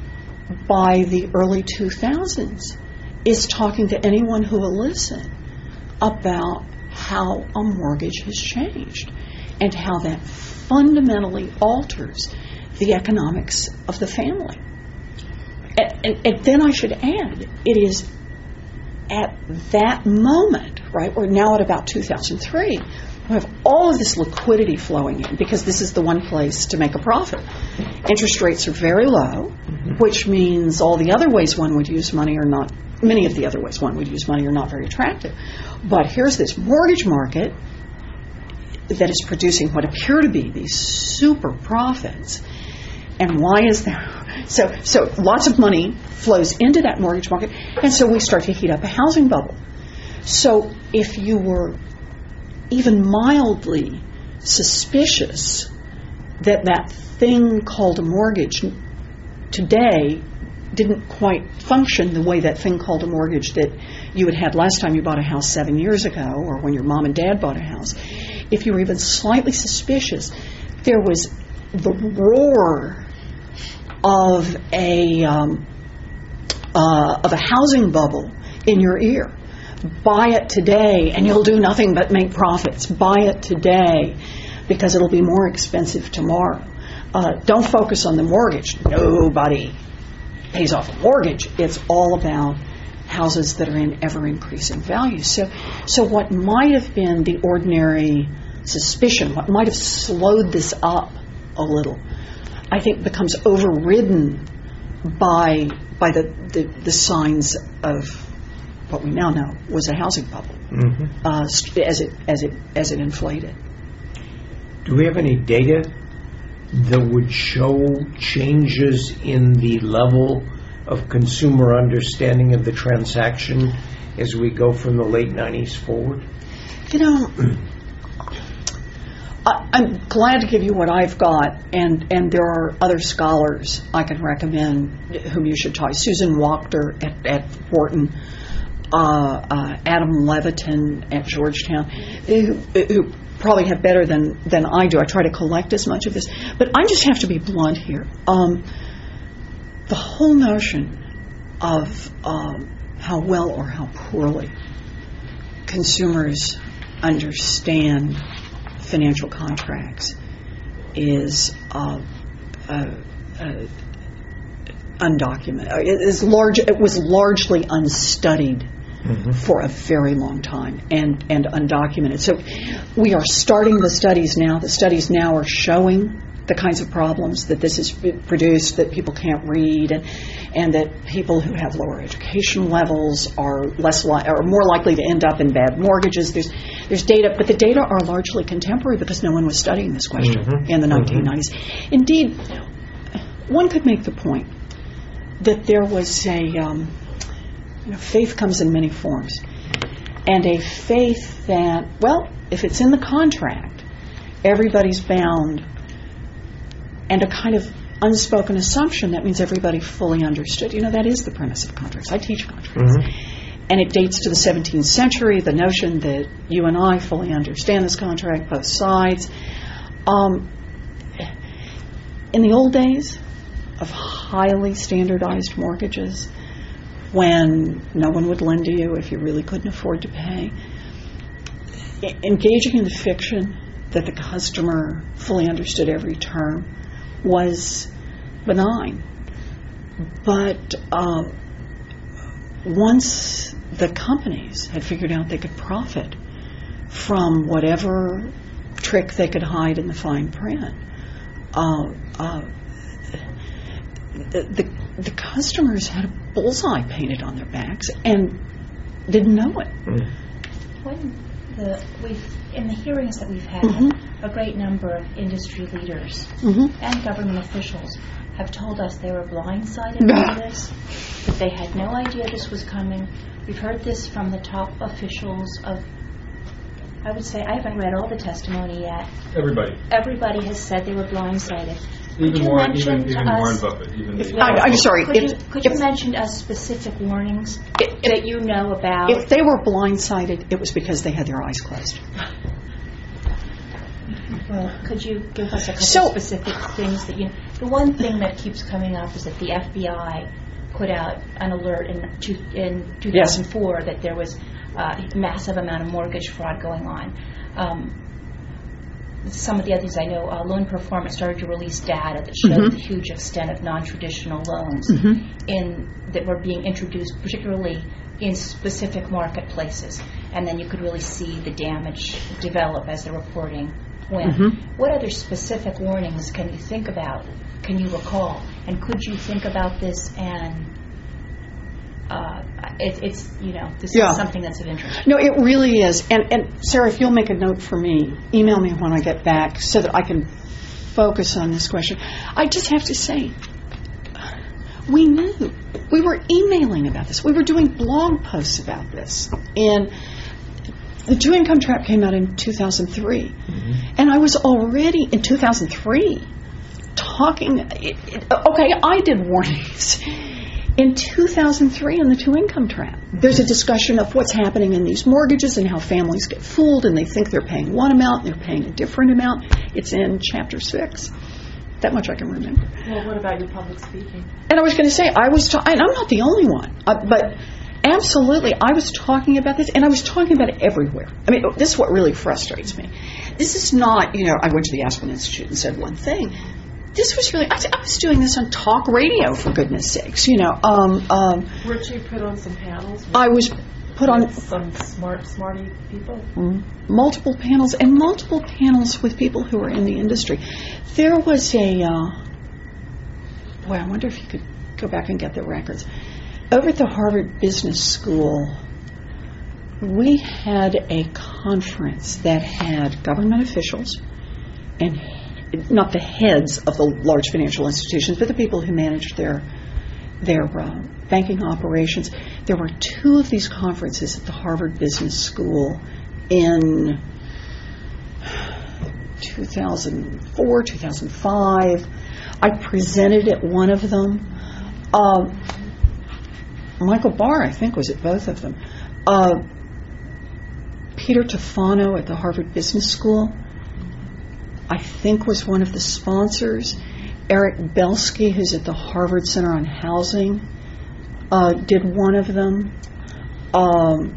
by the early two thousands is talking to anyone who will listen about how a mortgage has changed and how that fundamentally alters the economics of the family. And, and, and then I should add, it is at that moment, right, we're now at about two thousand three, we have all of this liquidity flowing in because this is the one place to make a profit. Interest rates are very low, mm-hmm. which means all the other ways one would use money are not, many of the other ways one would use money are not very attractive. But here's this mortgage market that is producing what appear to be these super profits. And why is there? So, so lots of money flows into that mortgage market, and so we start to heat up a housing bubble. So if you were even mildly suspicious that that thing called a mortgage today didn't quite function the way that thing called a mortgage that you had had last time you bought a house seven years ago or when your mom and dad bought a house, if you were even slightly suspicious, there was the roar of a um, uh, of a housing bubble in your ear. Buy it today and you'll do nothing but make profits. Buy it today because it'll be more expensive tomorrow. Uh, don't focus on the mortgage. Nobody pays off a mortgage. It's all about houses that are in ever-increasing value. So, so what might have been the ordinary suspicion, what might have slowed this up a little, I think becomes overridden by by the, the, the signs of what we now know was a housing bubble, mm-hmm. uh, as it as it as it inflated. Do we have any data that would show changes in the level of consumer understanding of the transaction as we go from the late nineties forward? You know, I, I'm glad to give you what I've got, and, and there are other scholars I can recommend whom you should talk. Susan Wachter at, at Wharton, uh, uh, Adam Levitin at Georgetown, who, who probably have better than, than I do. I try to collect as much of this. But I just have to be blunt here. Um, the whole notion of um, how well or how poorly consumers understand financial contracts is uh, uh, uh, undocumented. It is large. It was largely unstudied mm-hmm. for a very long time and and undocumented. So we are starting the studies now. The studies now are showing the kinds of problems that this has produced, that people can't read, and and that people who have lower education levels are less li- are more likely to end up in bad mortgages. There's there's data, but the data are largely contemporary because no one was studying this question mm-hmm. in the nineteen nineties. Mm-hmm. Indeed, one could make the point that there was a um, you know, faith comes in many forms, and a faith that, well, if it's in the contract, everybody's bound. And a kind of unspoken assumption that means everybody fully understood. You know, that is the premise of contracts. I teach contracts. Mm-hmm. And it dates to the seventeenth century, the notion that you and I fully understand this contract, both sides. Um, in the old days of highly standardized mortgages, when no one would lend to you if you really couldn't afford to pay, engaging in the fiction that the customer fully understood every term was benign. But uh, once the companies had figured out they could profit from whatever trick they could hide in the fine print, uh, uh, the, the the customers had a bullseye painted on their backs and didn't know it. Mm. When the we've in the hearings that we've had, Mhm. a great number of industry leaders Mm-hmm. and government officials have told us they were blindsided by this, that they had no idea this was coming. We've heard this from the top officials of, I would say, I haven't read all the testimony yet. Everybody, Everybody has said they were blindsided. Could even you Warren, mention even, to even Warren us- Buffett, even the. I, I'm sorry. Could, If, you, could if, you mention us specific warnings If- that you know about? if they were blindsided, it was because they had their eyes closed. Well, could you give us a couple So- of specific things that you? The one thing that keeps coming up is that the F B I put out an alert in two, in two thousand four that there was uh, a massive amount of mortgage fraud going on. Um, some of the other things I know, uh, Loan Performance started to release data that showed Mhm. the huge extent of non-traditional loans Mhm. in that were being introduced, particularly in specific marketplaces, and then you could really see the damage develop as the reporting went. Mhm. What other specific warnings can you think about, can you recall? And could you think about this and uh, it, it's, you know, this Yeah. is something that's of interest. No, it really is. And, and Sarah, if you'll make a note for me, email me when I get back so that I can focus on this question. I just have to say, we knew. We were emailing about this. We were doing blog posts about this. And the Two Income Trap came out in two thousand three. Mm-hmm. And I was already, in two thousand three, talking, it, it, okay, I did warnings. In two thousand three on the Two Income Trap, there's a discussion of what's happening in these mortgages and how families get fooled and they think they're paying one amount and they're paying a different amount. It's in Chapter six. That much I can remember. Well, what about your public speaking? And I was going to say, I was, ta- and I'm not the only one, uh, but absolutely, I was talking about this, and I was talking about it everywhere. I mean, this is what really frustrates me. This is not, you know, I went to the Aspen Institute and said one thing. This was really, I, I was doing this on talk radio, for goodness sakes, you know. Um, um, Weren't you put on some panels? With, I was put on with some smart, smarty people? mm, multiple panels, and multiple panels with people who are in the industry. There was a, uh, boy, I wonder if you could go back and get the records. Over at the Harvard Business School, we had a conference that had government officials and not the heads of the large financial institutions, but the people who managed their their uh, banking operations. There were two of these conferences at the Harvard Business School in two thousand four, two thousand five. I presented at one of them. Uh, Michael Barr, I think, was at both of them. Uh, Peter Tufano at the Harvard Business School, I think, was one of the sponsors. Eric Belsky, who's at the Harvard Center on Housing, uh, did one of them. Um,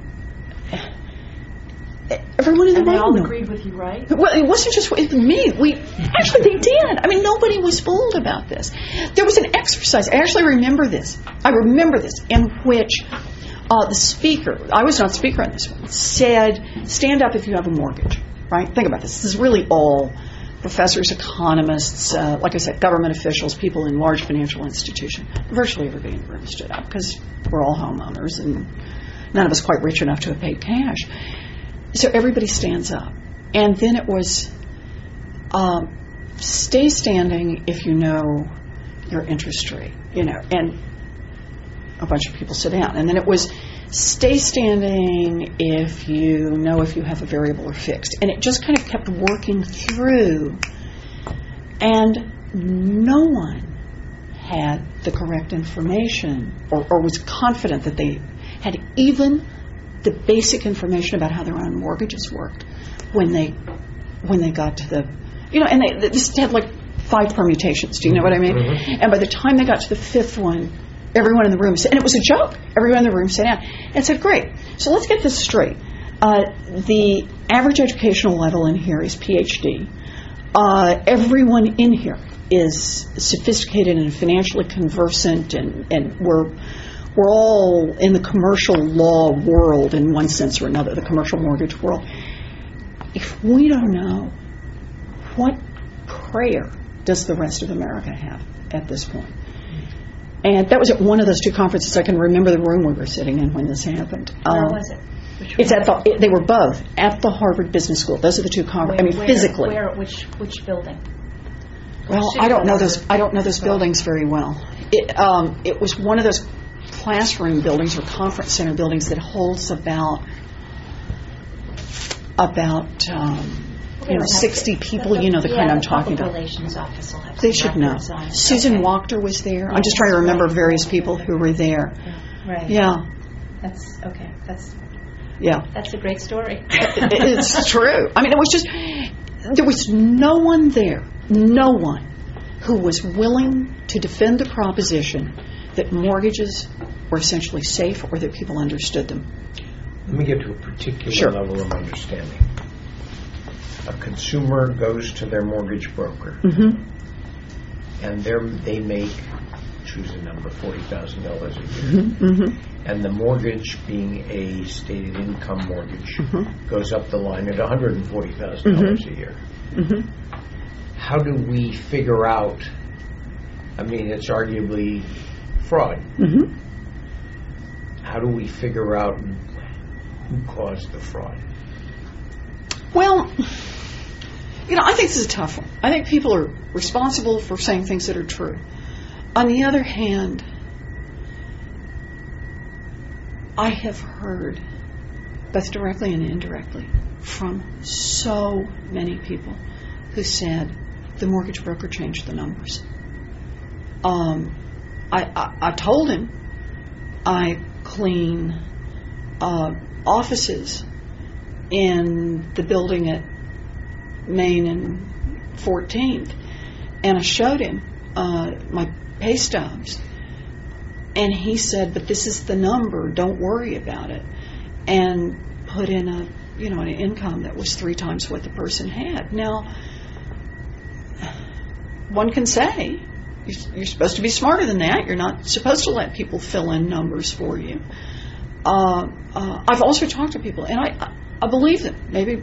everyone in the And they room all knew. agreed with you, right? Well, it wasn't just with me. We actually they did. I mean, nobody was fooled about this. There was an exercise. I actually remember this. I remember this in which uh, the speaker, I was not speaker on this one, said, "Stand up if you have a mortgage." Right? Think about this. This is really all professors, economists, uh, like I said, government officials, people in large financial institutions. Virtually everybody in the room stood up because we're all homeowners and none of us quite rich enough to have paid cash. So everybody stands up. And then it was, um, stay standing if you know your interest rate, you know, and a bunch of people sit down. And then it was, stay standing if you know if you have a variable or fixed. And it just kind of kept working through. And no one had the correct information or, or was confident that they had even the basic information about how their own mortgages worked when they when they got to the, you know, and they, they just had like five permutations. Do you know what I mean? Mm-hmm. And by the time they got to the fifth one, everyone in the room said, and it was a joke, everyone in the room sat down and said, great, so let's get this straight. Uh, the average educational level in here is P H D. Uh, everyone in here is sophisticated and financially conversant, and, and we're we're all in the commercial law world in one sense or another, the commercial mortgage world. If we don't know what prayer does the rest of America have at this point? And that was at one of those two conferences. I can remember the room we were sitting in when this happened. Where Um, was it? Which It's one? at the. It, they were both at the Harvard Business School. Those are the two conferences. I mean, Where- physically. Where, which, which building? Well, I don't know those. I don't know those buildings very well. It, um, it was one of those classroom buildings or conference center buildings that holds about about um, you know sixty people. You know the kind I'm talking Yeah, the about. Public Relations Office will have They some should know. records on it. Susan Okay. Wachter was there. I'm just trying to remember various people who were there. Right. Yeah, That's, okay, that's, yeah. that's a great story. It's true. I mean, it was just, there was no one there, no one, who was willing to defend the proposition that mortgages were essentially safe or that people understood them. Let me get to a particular Sure. level of understanding. A consumer goes to their mortgage broker, Mm-hmm. and they're, they make, choose a number, forty thousand dollars a year. Mm-hmm. And the mortgage, being a stated income mortgage, Mhm. goes up the line at one hundred forty thousand dollars a year. Mm-hmm. How do we figure out, I mean, it's arguably fraud. Mm-hmm. How do we figure out who caused the fraud? Well, you know, I think this is a tough one. I think people are responsible for saying things that are true. On the other hand, I have heard, both directly and indirectly, from so many people who said the mortgage broker changed the numbers. Um, I, I, I told him I clean uh, offices in the building at Main and fourteenth, and I showed him uh, my pay stubs, and he said, "But this is the number. Don't worry about it," and put in a you know an income that was three times what the person had. Now, one can say you're, you're supposed to be smarter than that. You're not supposed to let people fill in numbers for you. Uh, uh, I've also talked to people, and I, I, I believe them. Maybe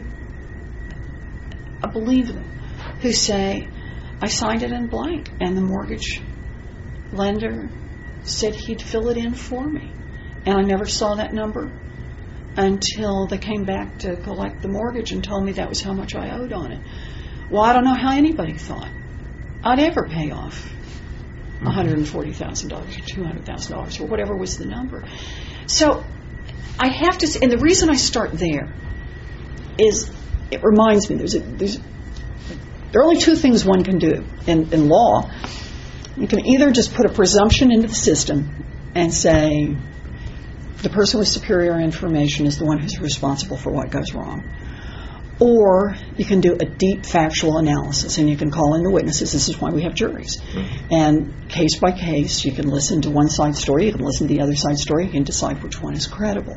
I believe them who say, "I signed it in blank," and the mortgage lender said he'd fill it in for me, and I never saw that number until they came back to collect the mortgage and told me that was how much I owed on it. Well, I don't know how anybody thought I'd ever pay off one hundred forty thousand dollars or two hundred thousand dollars or whatever was the number. So I have to say, and the reason I start there is it reminds me there's a, there's there are only two things one can do in, in law. You can either just put a presumption into the system and say the person with superior information is the one who's responsible for what goes wrong. Or you can do a deep factual analysis, and you can call in the witnesses. This is why we have juries. Mm-hmm. And case by case, you can listen to one side story, you can listen to the other side story, you can decide which one is credible.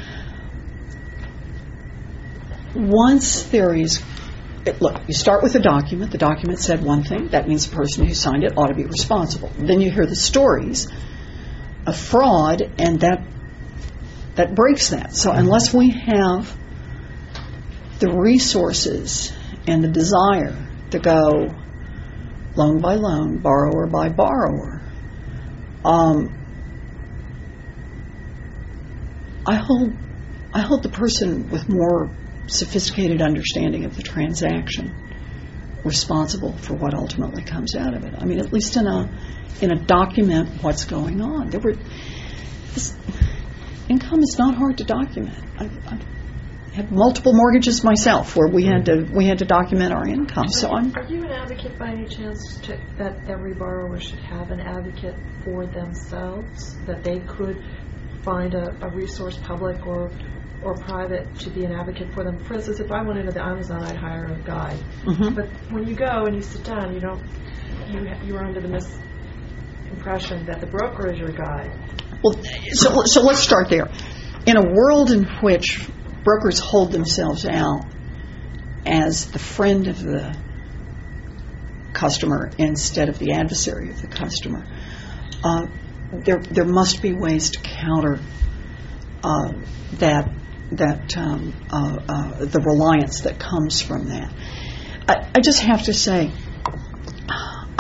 Once there is, look, you start with a document. The document said one thing. That means the person who signed it ought to be responsible. Then you hear the stories of fraud, and that that breaks that. So unless we have the resources and the desire to go loan by loan, borrower by borrower, um, I hold I hold the person with more sophisticated understanding of the transaction responsible for what ultimately comes out of it. I mean, at least in a in a document what's going on. There were this, income is not hard to document. I've, I've had multiple mortgages myself where we had to we had to document our income. So I'm. Are you an advocate by any chance to, that every borrower should have an advocate for themselves, that they could find a, a resource, public or or private, to be an advocate for them? For instance, if I went into the Amazon, I'd hire a guide. Mm-hmm. But when you go and you sit down, you don't you you are under the misimpression that the broker is your guide. Well, so so let's start there. In a world in which brokers hold themselves out as the friend of the customer instead of the adversary of the customer, uh, there there must be ways to counter uh, that that um, uh, uh, the reliance that comes from that. I, I just have to say,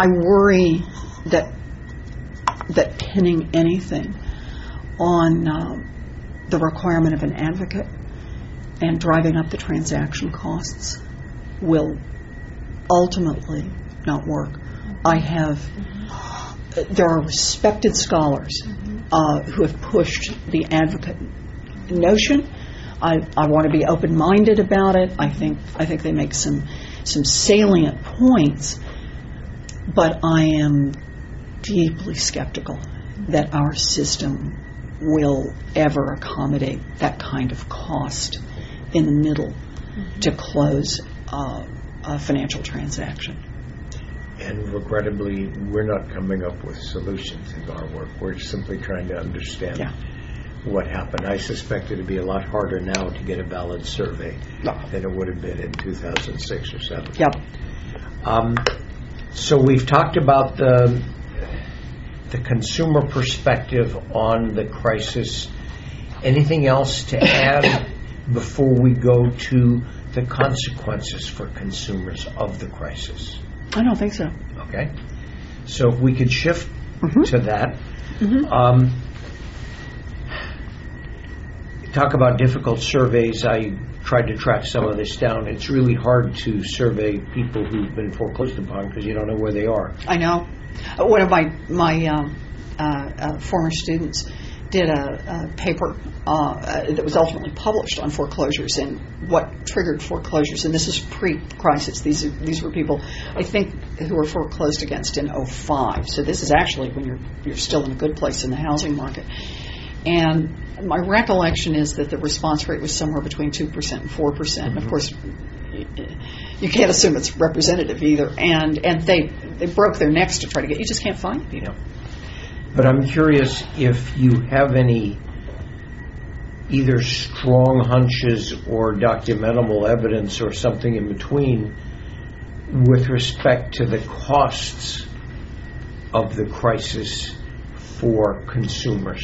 I worry that that pinning anything on um, the requirement of an advocate and driving up the transaction costs will ultimately not work. I have, there are respected scholars uh, who have pushed the advocate notion. I, I want to be open-minded about it. I think I think they make some some salient points, but I am deeply skeptical that our system will ever accommodate that kind of cost in the middle mm-hmm. to close uh, a financial transaction. And regrettably, we're not coming up with solutions in our work. We're simply trying to understand yeah. what happened. I suspect it would be a lot harder now to get a valid survey no. than it would have been in two thousand six or seven. Yep. Um, so we've talked about the the consumer perspective on the crisis. Anything else to add before we go to the consequences for consumers of the crisis? I don't think so. Okay. So if we could shift mm-hmm. to that. Mm-hmm. Um, talk about difficult surveys. I tried to track some of this down. It's really hard to survey people who've been foreclosed upon because you don't know where they are. I know. Uh, one of my my um, uh, uh, former students did a, a paper uh, uh, that was ultimately published on foreclosures and what triggered foreclosures. And this is pre-crisis. These are, these were people, I think, who were foreclosed against in oh five. So this is actually when you're you're still in a good place in the housing market. And my recollection is that the response rate was somewhere between two percent and four percent. Mm-hmm. Of course, you can't assume it's representative either. And and they they broke their necks to try to get. You just can't find people. But I'm curious if you have any either strong hunches or documentable evidence or something in between with respect to the costs of the crisis for consumers.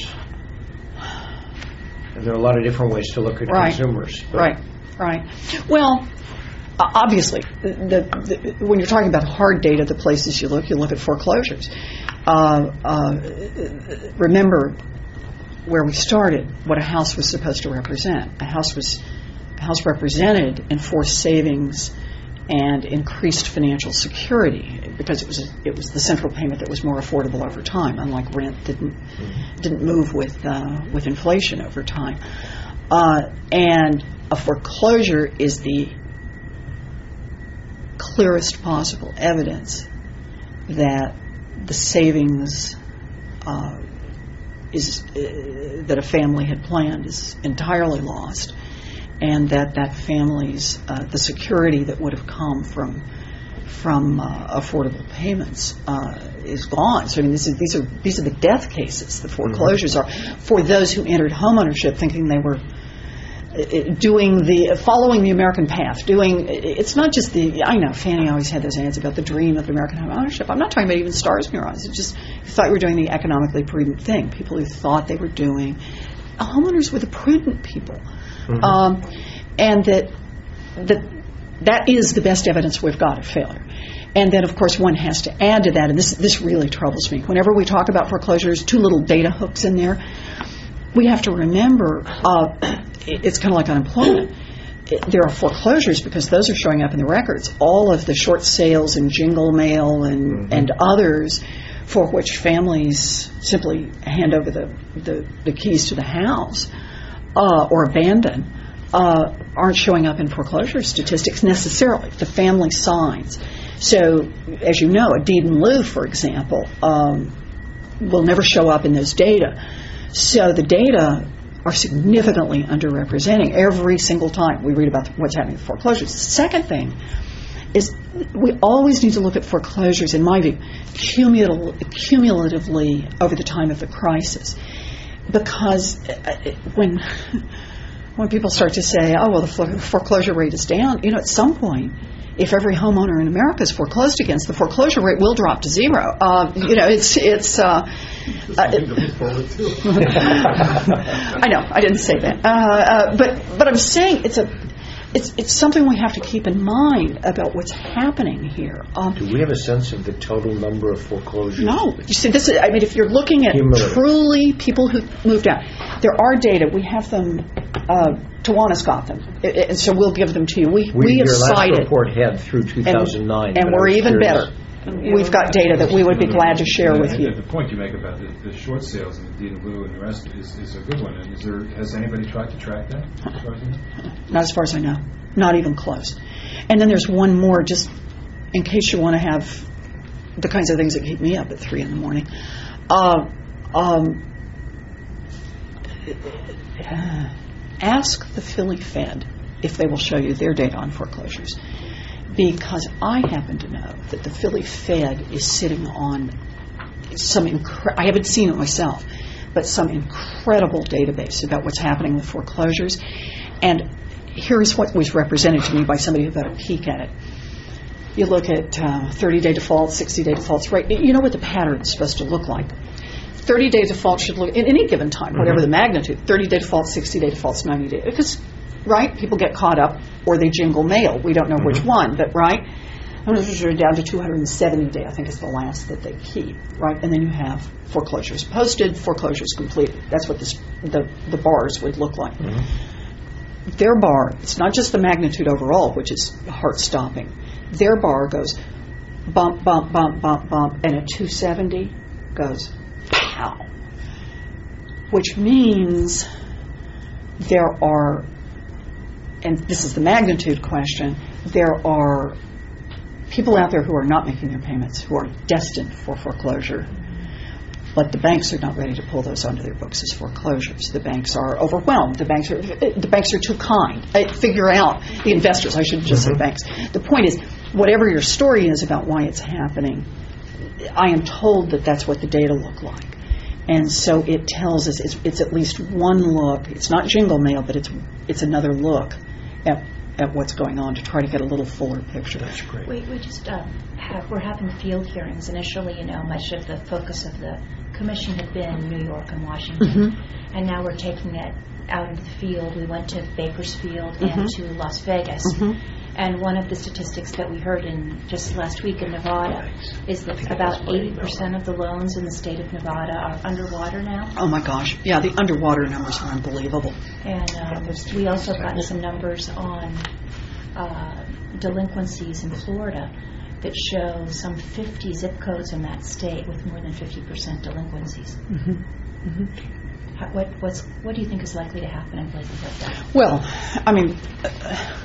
And there are a lot of different ways to look at right. consumers. But right, right. Well, uh, obviously, the, the, the, when you're talking about hard data, the places you look, you look at foreclosures. Uh, uh, remember where we started, what a house was supposed to represent. A house was a house represented enforced savings and increased financial security because it was a, it was the central payment that was more affordable over time, unlike rent didn't mm-hmm. didn't move with uh, with inflation over time. Uh, and a foreclosure is the clearest possible evidence that the savings uh, is uh, that a family had planned is entirely lost, and that that family's uh, the security that would have come from from uh, affordable payments uh, is gone. So I mean, this is, these are these are the death cases. The foreclosures mm-hmm. are for those who entered homeownership thinking they were doing the following the American path. Doing it's not just the I know Fannie always had those ads about the dream of American home ownership. I'm not talking about even stars in your eyes. It's just you thought you were doing the economically prudent thing. People who thought they were doing homeowners were the prudent people, mm-hmm. um, and that that that is the best evidence we've got of failure. And then, of course, one has to add to that, and this this really troubles me. Whenever we talk about foreclosures, two little data hooks in there. We have to remember. Uh, It's kind of like unemployment. It, there are foreclosures because those are showing up in the records. All of the short sales and jingle mail and, mm-hmm. and others for which families simply hand over the, the, the keys to the house uh, or abandon uh, aren't showing up in foreclosure statistics necessarily. The family signs. So, as you know, a deed in lieu, for example, um, will never show up in those data. So the data are significantly underrepresenting every single time we read about what's happening with foreclosures. The second thing is we always need to look at foreclosures, in my view, cumulative, cumulatively over the time of the crisis. Because when when people start to say, oh, well, the foreclosure rate is down, you know, at some point, if every homeowner in America is foreclosed against, the foreclosure rate will drop to zero. Uh, you know, it's it's. Uh, uh, I know I didn't say that, uh, uh, but but I'm saying it's a it's it's something we have to keep in mind about what's happening here. Um, Do we have a sense of the total number of foreclosures? No. You see, this is, I mean, if you're looking at Cumulative. truly people who moved out, there are data. We have them, uh, Tawana's got them, I- I- and so we'll give them to you. We, we, We, have your last cited, report had through two thousand nine. and, and but I we're was even curious. better. We've got data that we would be glad to share And with the- you. The point you make about the, the short sales and the deed in lieu and the rest is, is a good one. And is there, has anybody tried to track that? As far as you know? Not as far as I know. Not even close. And then there's one more, just in case you want to have the kinds of things that keep me up at three in the morning. Uh, um, ask the Philly Fed if they will show you their data on foreclosures. Because I happen to know that the Philly Fed is sitting on some, incre- I haven't seen it myself, but some incredible database about what's happening with foreclosures. And here's what was represented to me by somebody who got a peek at it. You look at uh, thirty-day defaults, sixty-day defaults, right? You know what the pattern is supposed to look like. thirty-day defaults should look, at any given time, whatever Mm-hmm. the magnitude, thirty-day defaults, sixty-day defaults, ninety-day. Because, right, people get caught up or they jingle mail. We don't know which one, but, right? Are down to two hundred seventy day, I think is the last that they keep, right? And then you have foreclosures posted, foreclosures completed. That's what this, the, the bars would look like. Mm-hmm. Their bar, it's not just the magnitude overall, which is heart-stopping. Their bar goes bump, bump, bump, bump, bump, and at two seventy goes pow. Which means there are, and this is the magnitude question, there are people out there who are not making their payments, who are destined for foreclosure. But the banks are not ready to pull those onto their books as foreclosures. The banks are overwhelmed. The banks are the banks are too kind. Uh, Figure out the investors. I shouldn't just say banks. The point is, whatever your story is about why it's happening, I am told that that's what the data look like, and so it tells us it's, it's at least one look. It's not jingle mail, but it's it's another look at at what's going on to try to get a little fuller picture. That's great. We, we just um, have, we're having field hearings. Initially, you know, much of the focus of the commission had been New York and Washington, Mm-hmm. and now we're taking it out into the field. We went to Bakersfield Mm-hmm. and to Las Vegas, Mhm. and one of the statistics that we heard in just last week in Nevada is that about eighty percent of the loans in the state of Nevada are underwater now. Oh my gosh! Yeah, the underwater numbers are unbelievable. And um, we also have gotten some numbers on uh, delinquencies in Florida that show some fifty zip codes in that state with more than fifty percent delinquencies. How, what, what's, what do you think is likely to happen in places like that? Well, I mean, uh,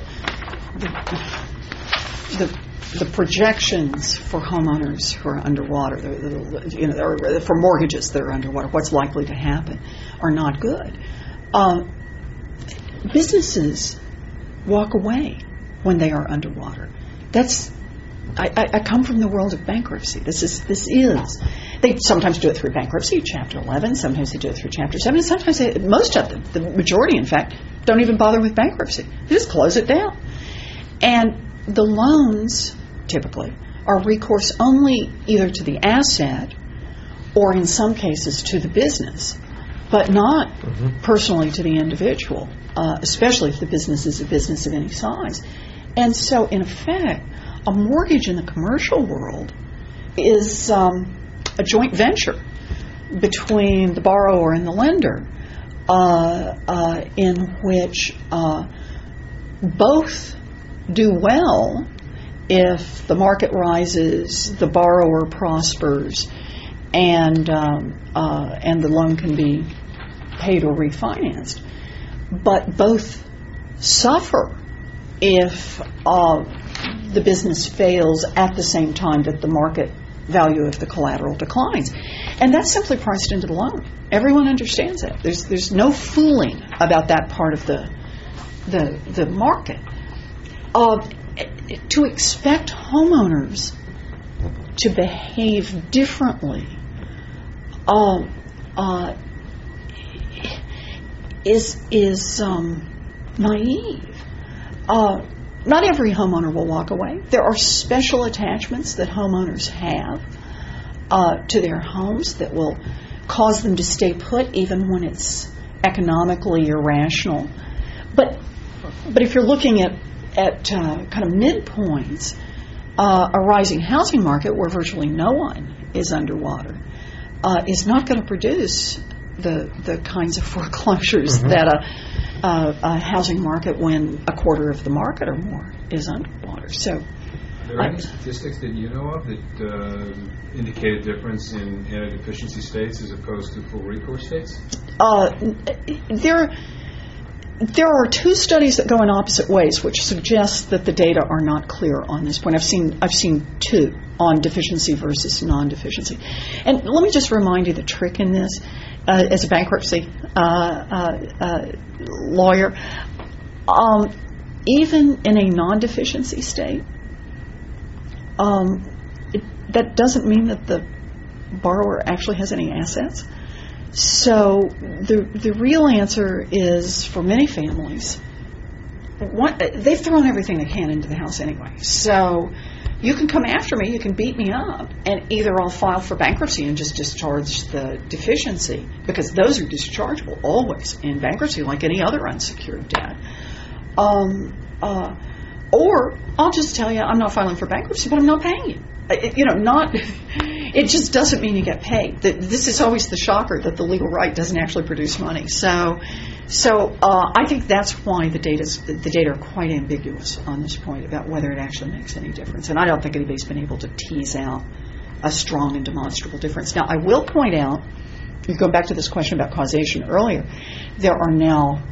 the, the the projections for homeowners who are underwater, the, the, you know, or for mortgages that are underwater, what's likely to happen, are not good. Uh, businesses walk away when they are underwater. That's I, I, I come from the world of bankruptcy. This is this is. They sometimes do it through bankruptcy, Chapter eleven. Sometimes they do it through Chapter seven. And sometimes they, most of them, the majority, in fact, don't even bother with bankruptcy. They just close it down. And the loans, typically, are recourse only either to the asset or, in some cases, to the business, but not Mm-hmm. personally to the individual, uh, especially if the business is a business of any size. And so, in effect, a mortgage in the commercial world is um, a joint venture between the borrower and the lender, uh, uh, in which uh, both do well if the market rises, the borrower prospers, and um, uh, and the loan can be paid or refinanced. But both suffer if uh, the business fails at the same time that the market value of the collateral declines. And that's simply priced into the loan. Everyone understands that. There's there's no fooling about that part of the the the market. Uh, to expect homeowners to behave differently uh, uh, is is um, naive. Uh, not every homeowner will walk away. There are special attachments that homeowners have uh, to their homes that will cause them to stay put even when it's economically irrational. But but if you're looking at at uh, kind of midpoints, uh, a rising housing market where virtually no one is underwater uh, is not going to produce the the kinds of foreclosures Mm-hmm. that a, a, a housing market when a quarter of the market or more is underwater. So, Are there any statistics that you know of that uh, indicate a difference in antideficiency states as opposed to full recourse states? uh, there. There are two studies that go in opposite ways, which suggest that the data are not clear on this point. I've seen I've seen two on deficiency versus non-deficiency. And let me just remind you the trick in this. Uh, as a bankruptcy uh, uh, uh, lawyer, um, even in a non-deficiency state, um, it, that doesn't mean that the borrower actually has any assets. So the the real answer is, for many families, one, they've thrown everything they can into the house anyway. So you can come after me, you can beat me up, and either I'll file for bankruptcy and just discharge the deficiency, because those are dischargeable always in bankruptcy like any other unsecured debt. Um, uh, or I'll just tell you I'm not filing for bankruptcy, but I'm not paying you. It, you know, not. It just doesn't mean you get paid. The, this is always the shocker that the legal right doesn't actually produce money. So, so uh, I think that's why the data the data are quite ambiguous on this point about whether it actually makes any difference. And I don't think anybody's been able to tease out a strong and demonstrable difference. Now, I will point out, you go back to this question about causation earlier. There are now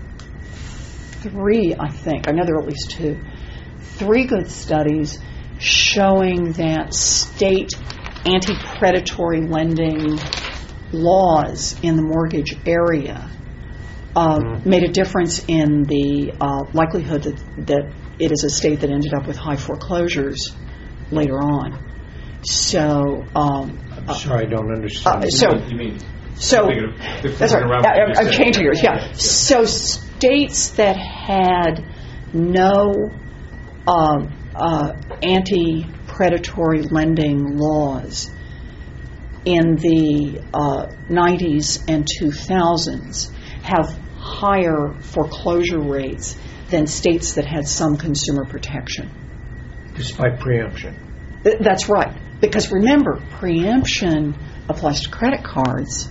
three, I think. I know there are at least two, three good studies showing that state anti-predatory lending laws in the mortgage area uh, mm-hmm. made a difference in the uh, likelihood that, that it is a state that ended up with high foreclosures later on. So, um, I'm sorry, I don't understand. Uh, so, You mean? So that's right. I, I'm changing yours. Yeah. yeah. So states that had no um, uh, anti-predatory lending laws in the uh, nineties and two thousands have higher foreclosure rates than states that had some consumer protection. Despite preemption. Th- that's right. Because remember, preemption applies to credit cards.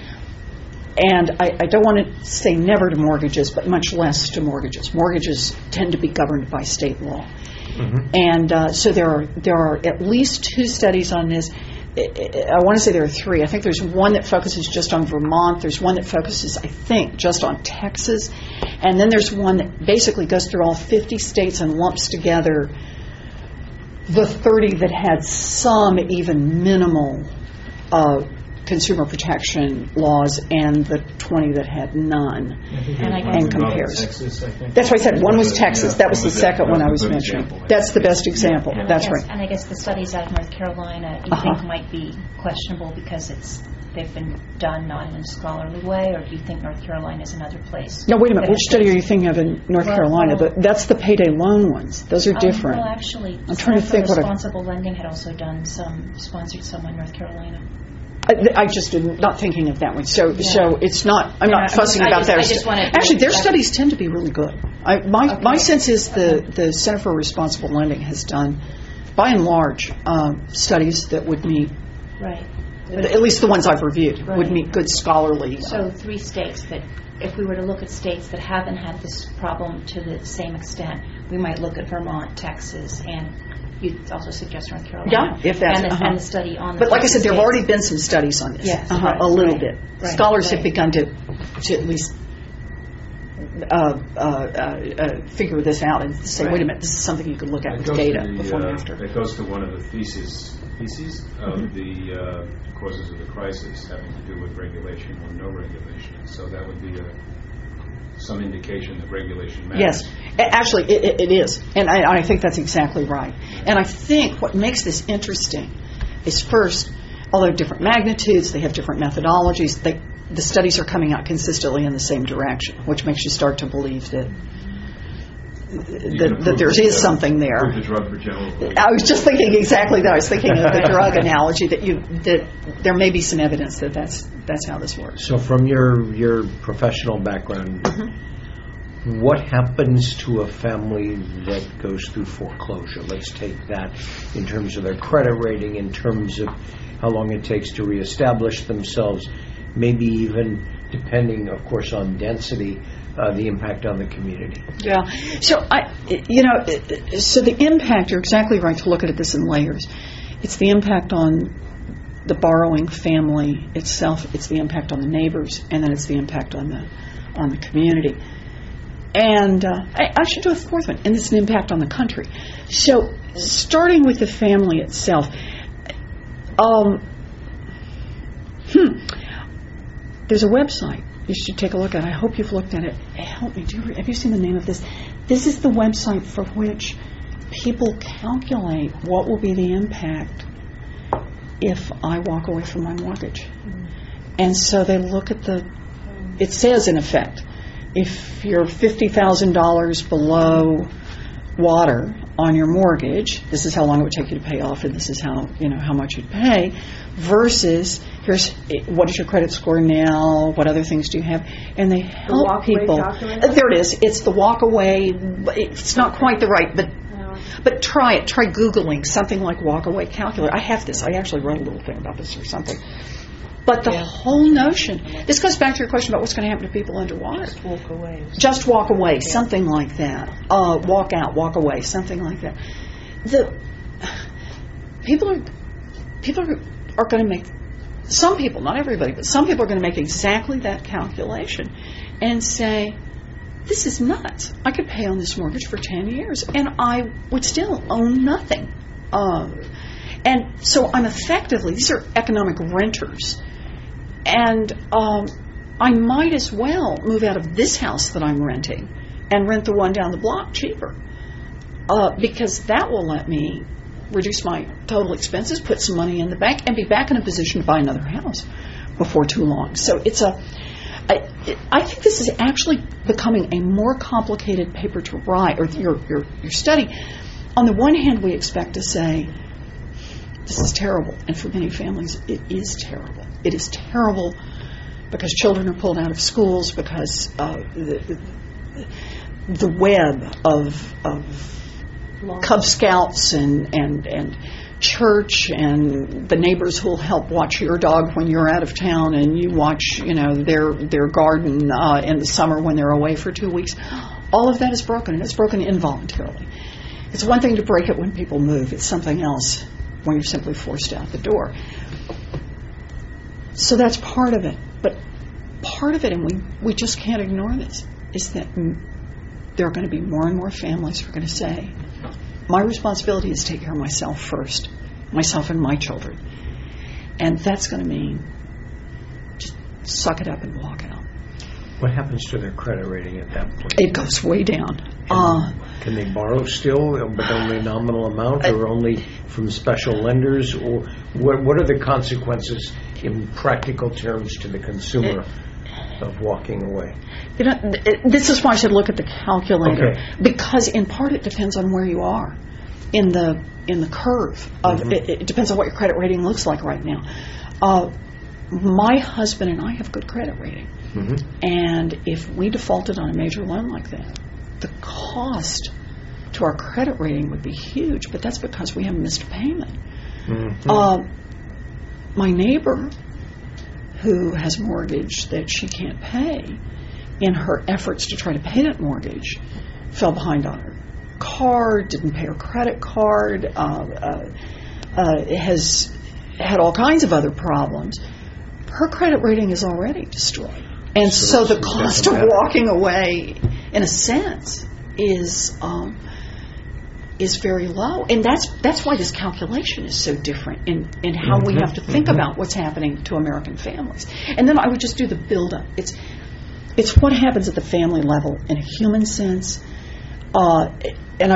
And I, I don't want to say never to mortgages, but much less to mortgages. Mortgages tend to be governed by state law. Mm-hmm. And uh, so there are there are at least two studies on this. I, I want to say there are three. I think there's one that focuses just on Vermont. There's one that focuses, I think, just on Texas. And then there's one that basically goes through all fifty states and lumps together the thirty that had some even minimal uh, consumer protection laws and the twenty that had none, And I and compares. Texas, I think. That's what I said. One was Texas. Yeah, That was one the was second that- one that I was was a good mentioning. example, I That's the think. best example. And I That's guess- right. And I guess the studies out of North Carolina you Uh-huh. think might be questionable because it's they've been done not in a scholarly way, or do you think North Carolina is another place? No, wait a minute. that Which has study are these- you thinking of in North Well, Carolina? well- But that's the payday loan ones. Those are Um, different. well, actually, I'm trying to Center for think what I- Responsible Lending had also done some, sponsored some in North Carolina. I, I just am not thinking of that one. So, Yeah. so it's not. I'm Yeah, not I fussing just- I about just- their. I just wanted to- Actually, their that- studies tend to be really good. I, my Okay. my sense is the the Center for Responsible Lending has done, by and large, um, studies that would meet. Right. At least the ones I've reviewed would Right. meet good scholarly. So three states that, if we were to look at states that haven't had this problem to the same extent, we might look at Vermont, Texas, and you also suggest North Carolina. Yeah, if that's- and the, uh-huh. and the study on. The But like I said, there have states. already been some studies on this. Yes, uh-huh, right, a little right, bit. right, Scholars have right. begun to to at least uh, uh, uh, uh, figure this out and say, Right. wait a minute, this is something you could look at It with goes data to the, before and uh, after. It goes to one of the theses, theses of Mm-hmm. the uh, causes of the crisis having to do with regulation or no regulation. So that would be a, some indication that regulation matters. Yes, A- actually, it, it, it is, and I, I think that's exactly right. And I think what makes this interesting is, first, although different magnitudes, they have different methodologies. They, the studies are coming out consistently in the same direction, which makes you start to believe that You that, can that approve there the, is uh, something there. approve the drug for general relief. I was just thinking exactly that. I was thinking of the drug analogy that you that there may be some evidence that that's that's how this works. So from your your professional background, What happens to a family that goes through foreclosure? Let's take that in terms of their credit rating, in terms of how long it takes to reestablish themselves, maybe even, depending, of course, on density, uh, the impact on the community. Yeah. So, I, you know, so the impact, you're exactly right to look at this in layers. It's the impact on the borrowing family itself, it's the impact on the neighbors, and then it's the impact on the on the community. And uh, I, I should do a fourth one, and it's an impact on the country. So, starting with the family itself, um, hmm, there's a website you should take a look at. I hope you've looked at it. Help me, do you, have you seen the name of this? This is the website for which people calculate what will be the impact if I walk away from my mortgage. Mm-hmm. And so they look at the, it says in effect, if you're fifty thousand dollars below water on your mortgage, this is how long it would take you to pay off, and this is how, you know, how much you'd pay, versus here's what is your credit score now, what other things do you have, and they help people. Uh, there it is. It's the walk away. It's not quite the right, but but try it. Try Googling something like walk away calculator. I have this. I actually wrote a little thing about this or something. But the yeah. whole notion, this goes back to your question about what's going to happen to people underwater. Just walk away. Just walk away, yeah. something like that. Uh, walk out, walk away, something like that. The people are people are, are going to make, some people, not everybody, but some people are going to make exactly that calculation and say, this is nuts. I could pay on this mortgage for ten years and I would still own nothing. Uh, and so I'm effectively, these are economic renters. And um, I might as well move out of this house that I'm renting and rent the one down the block cheaper, uh, because that will let me reduce my total expenses, put some money in the bank, and be back in a position to buy another house before too long. So it's a, I, I think this is actually becoming a more complicated paper to write, or your, your, your study. On the one hand, we expect to say, this is terrible, and for many families, it is terrible. It is terrible because children are pulled out of schools, because uh, the, the web of, of Cub Scouts and, and, and church and the neighbors who will help watch your dog when you're out of town, and you watch, you know, their their garden uh, in the summer when they're away for two weeks. All of that is broken, and it's broken involuntarily. It's one thing to break it when people move. It's something else when you're simply forced out the door. So that's part of it. But part of it, and we, we just can't ignore this, is that m- there are going to be more and more families who are going to say, my responsibility is to take care of myself first, myself and my children. And that's going to mean just suck it up and walk out. What happens to their credit rating at that point? It goes way down. Can, uh, can they borrow still, but only a nominal amount, or only from special lenders? Or what, what are the consequences in practical terms to the consumer it, of walking away? You know, it, this is why I should look at the calculator, okay. because in part it depends on where you are in the in the curve. Of, mm-hmm. it, it depends on what your credit rating looks like right now. Uh, my husband and I have good credit rating. Mm-hmm. And if we defaulted on a major loan like that, the cost to our credit rating would be huge, but that's because we have missed a payment. Mm-hmm. Uh, my neighbor, who has a mortgage that she can't pay, in her efforts to try to pay that mortgage, fell behind on her card, didn't pay her credit card, uh, uh, uh, has had all kinds of other problems. Her credit rating is already destroyed. And so, so the cost of walking away, in a sense, is um, is very low. And that's that's why this calculation is so different in, in how mm-hmm. we have to think mm-hmm. about what's happening to American families. And then I would just do the build-up. It's, it's what happens at the family level in a human sense. Uh, and I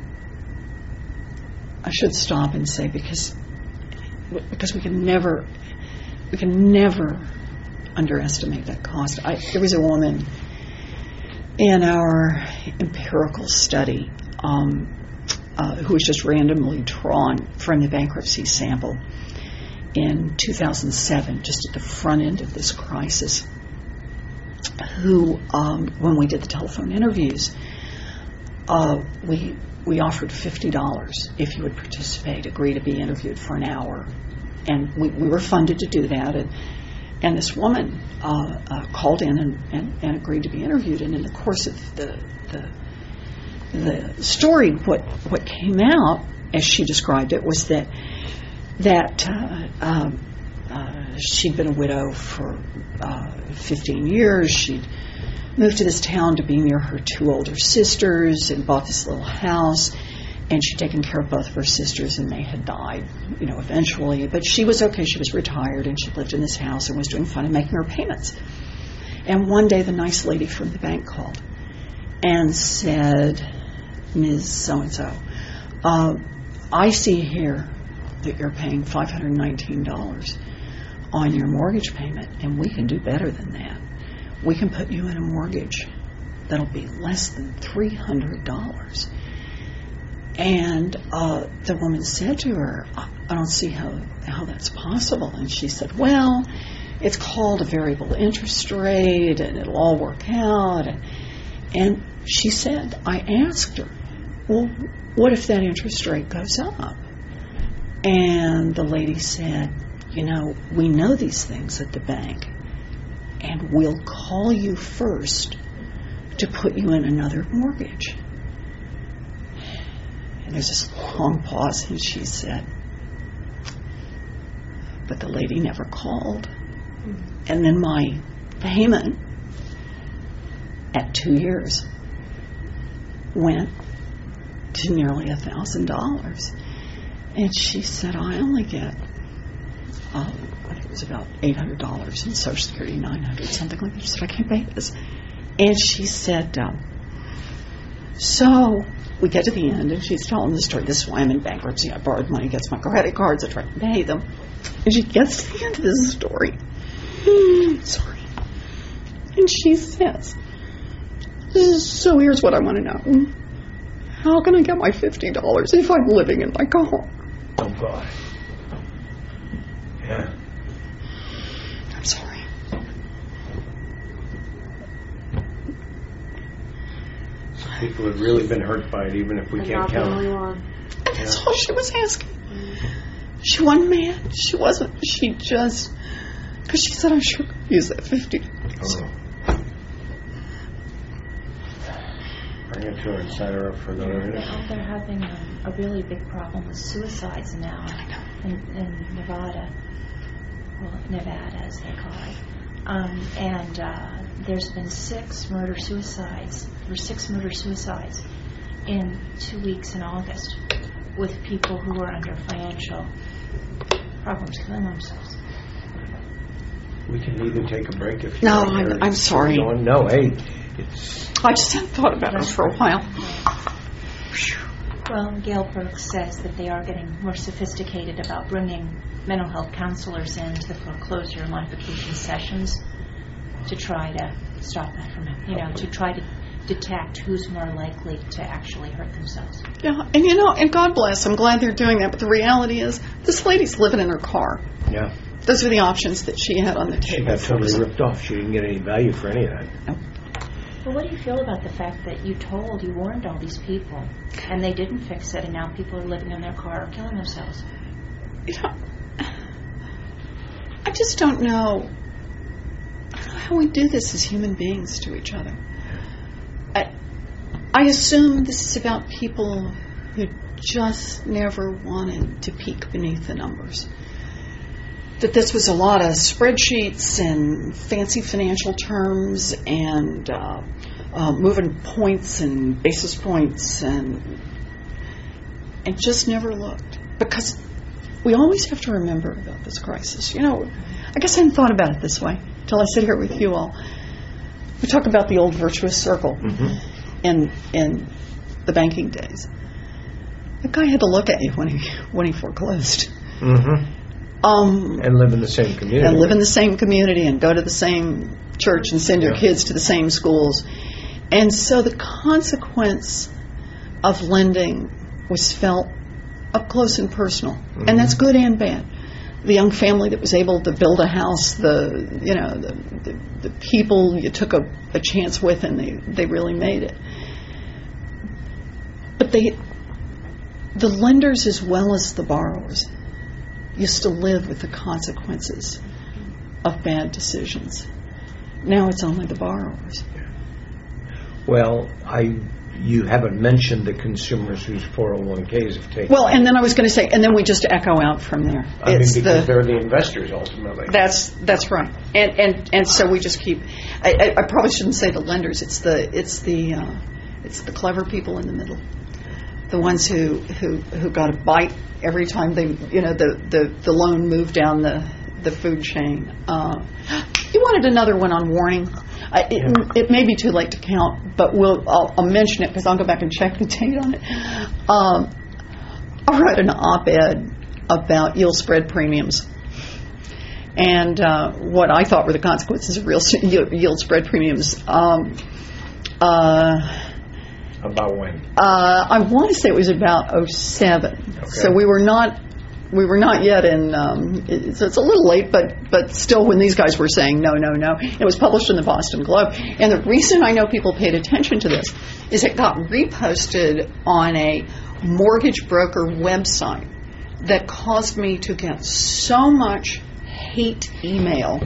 I should stop and say, because because we can never we can never underestimate that cost. I, there was a woman in our empirical study um, uh, who was just randomly drawn from the bankruptcy sample in two thousand seven, just at the front end of this crisis. who, um, when we did the telephone interviews, uh, we we offered fifty dollars if you would participate, agree to be interviewed for an hour. And we, we were funded to do that. And, and this woman uh, uh, called in and, and, and agreed to be interviewed. And in the course of the the, the story, what what came out, as she described it, was that that uh, um, uh, she'd been a widow for uh, fifteen years. She'd moved to this town to be near her two older sisters and bought this little house. And she'd taken care of both of her sisters, and they had died, you know, eventually. But she was okay. She was retired, and she lived in this house and was doing fine and making her payments. And one day, the nice lady from the bank called and said, Miz So-and-so, uh, I see here that you're paying five hundred nineteen dollars on your mortgage payment, and we can do better than that. We can put you in a mortgage that'll be less than three hundred dollars. And uh, the woman said to her, I don't see how, how that's possible. And she said, well, it's called a variable interest rate, and it'll all work out. And, and she said, I asked her, well, what if that interest rate goes up? And the lady said, you know, we know these things at the bank, and we'll call you first to put you in another mortgage. And there's this long pause, and she said, but the lady never called. And then my payment at two years went to nearly a thousand dollars. And she said, I only get, uh, I think it was about eight hundred dollars in Social Security, nine hundred dollars, something like that. She said, I can't pay this. And she said, um, so we get to the end, and she's telling the story. This is why I'm in bankruptcy. I borrowed money against my credit cards. I tried to pay them. And she gets to the end of this story. Sorry. And she says, so here's what I want to know. How can I get my fifty dollars if I'm living in my car? Oh, God. Yeah. I'm sorry. So people have really been hurt by it, even if we And can't not the count only it. one. And that's Yeah. all she was asking. She wasn't mad. She wasn't. She just, because she said, I sure could use that fifty dollars. Oh. Bring it to her and sign her up for another interview. They're, they're having a, a really big problem with suicides now in, in Nevada. Well, Nevada, as they call it. Um, and uh, there's been six murder-suicides. There were six murder-suicides in two weeks in August with people who were under financial problems, killing themselves. We can either take a break if you No, want, I'm- or I'm sorry. keep going. No, hey, it's... I just hadn't thought about it for a while. Well, Gail Burke says that they are getting more sophisticated about bringing mental health counselors in to the foreclosure modification sessions to try to stop that from, you know, to try to detect who's more likely to actually hurt themselves. Yeah, and you know, and God bless, I'm glad they're doing that, but the reality is, this lady's living in her car. Yeah. Those are the options that she had on the She table. got totally ripped off. She didn't get any value for any of that. Well, what do you feel about the fact that you told, you warned all these people, and they didn't fix it, and now people are living in their car or killing themselves? You know, I just don't know, I don't know how we do this as human beings to each other. I, I assume this is about people who just never wanted to peek beneath the numbers. That this was a lot of spreadsheets and fancy financial terms and uh, uh, moving points and basis points and and just never looked. Because we always have to remember about this crisis. You know, I guess I hadn't thought about it this way until I sit here with you all. We talk about the old virtuous circle Mm-hmm. in in the banking days. The guy had to look at you when he when he foreclosed. Mm-hmm. Um, And live in the same community. and live in the same community and go to the same church and send your Yeah. kids to the same schools. And so the consequence of lending was felt up close and personal. Mm-hmm. And that's good and bad. the young family that was able to build a house, the you know the the, the people you took a, a chance with, and they, they really made it. But they, the lenders as well as the borrowers, used to live with the consequences of bad decisions. Now it's only the borrowers. Well, I you haven't mentioned the consumers whose four oh one k's have taken. Well, and then I was going to say, and then we just echo out from there. I it's mean, because the, they're the investors ultimately. That's that's right, and and and so we just keep. I, I, I probably shouldn't say the lenders. It's the it's the uh, it's the clever people in the middle, the ones who who who got a bite every time they you know the the, the loan moved down the the food chain. Uh, you wanted another one on warning. I, it, Yeah. it may be too late to count, but we'll I'll, I'll mention it because I'll go back and check the date on it. Um, I wrote an op-ed about yield spread premiums and uh, what I thought were the consequences of real yield spread premiums. Um, uh, About when? uh, I want to say it was about oh seven. Okay. So we were not we were not yet in. Um, it, so it's a little late, but but still, when these guys were saying no, no, no, it was published in the Boston Globe. And the reason I know people paid attention to this is it got reposted on a mortgage broker website that caused me to get so much hate email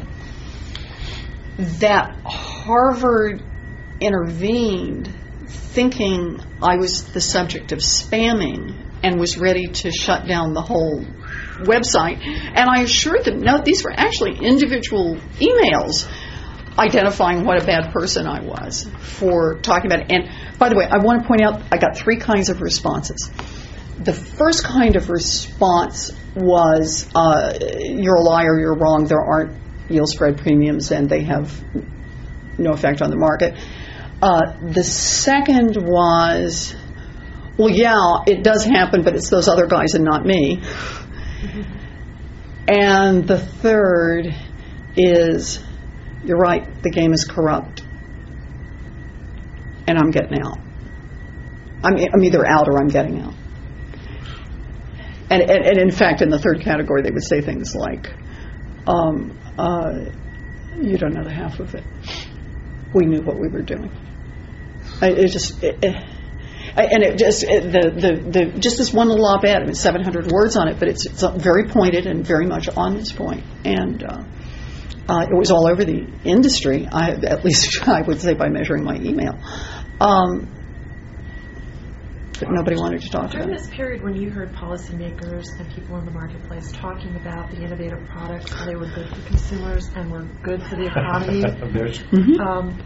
that Harvard intervened, thinking I was the subject of spamming, and was ready to shut down the whole website. And I assured them, no, these were actually individual emails identifying what a bad person I was for talking about it. And by the way, I want to point out I got three kinds of responses. The first kind of response was, uh, you're a liar, you're wrong, there aren't yield spread premiums and they have no effect on the market. Uh, the second was, well, yeah, it does happen, but it's those other guys and not me. Mm-hmm. And the third is, you're right, the game is corrupt, and I'm getting out. I'm, I'm either out or I'm getting out. And, and, and in fact, in the third category, they would say things like, um, uh, you don't know the half of it. We knew what we were doing. I, it just... It, it, And it just it, the, the the just this one little op-ed. I mean, seven hundred words on it, but it's it's very pointed and very much on this point. And uh, uh, it was all over the industry. I at least I would say by measuring my email. Um, but nobody wanted to talk During about it. this period when you heard policymakers and people in the marketplace talking about the innovative products, how they were good for consumers and were good for the economy, Mm-hmm. um,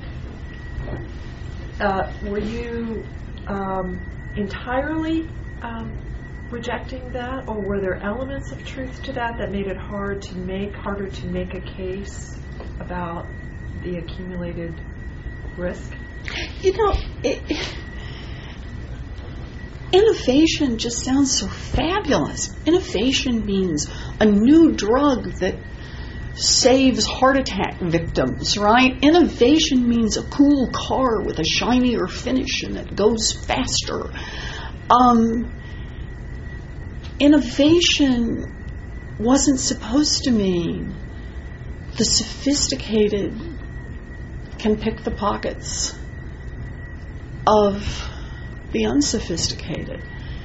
uh, were you Um, entirely um, rejecting that, or were there elements of truth to that that made it hard to make harder to make a case about the accumulated risk? You know, it, innovation just sounds so fabulous. Innovation means a new drug that saves heart attack victims, right? Innovation means a cool car with a shinier finish and that goes faster. Um, innovation wasn't supposed to mean the sophisticated can pick the pockets of the unsophisticated.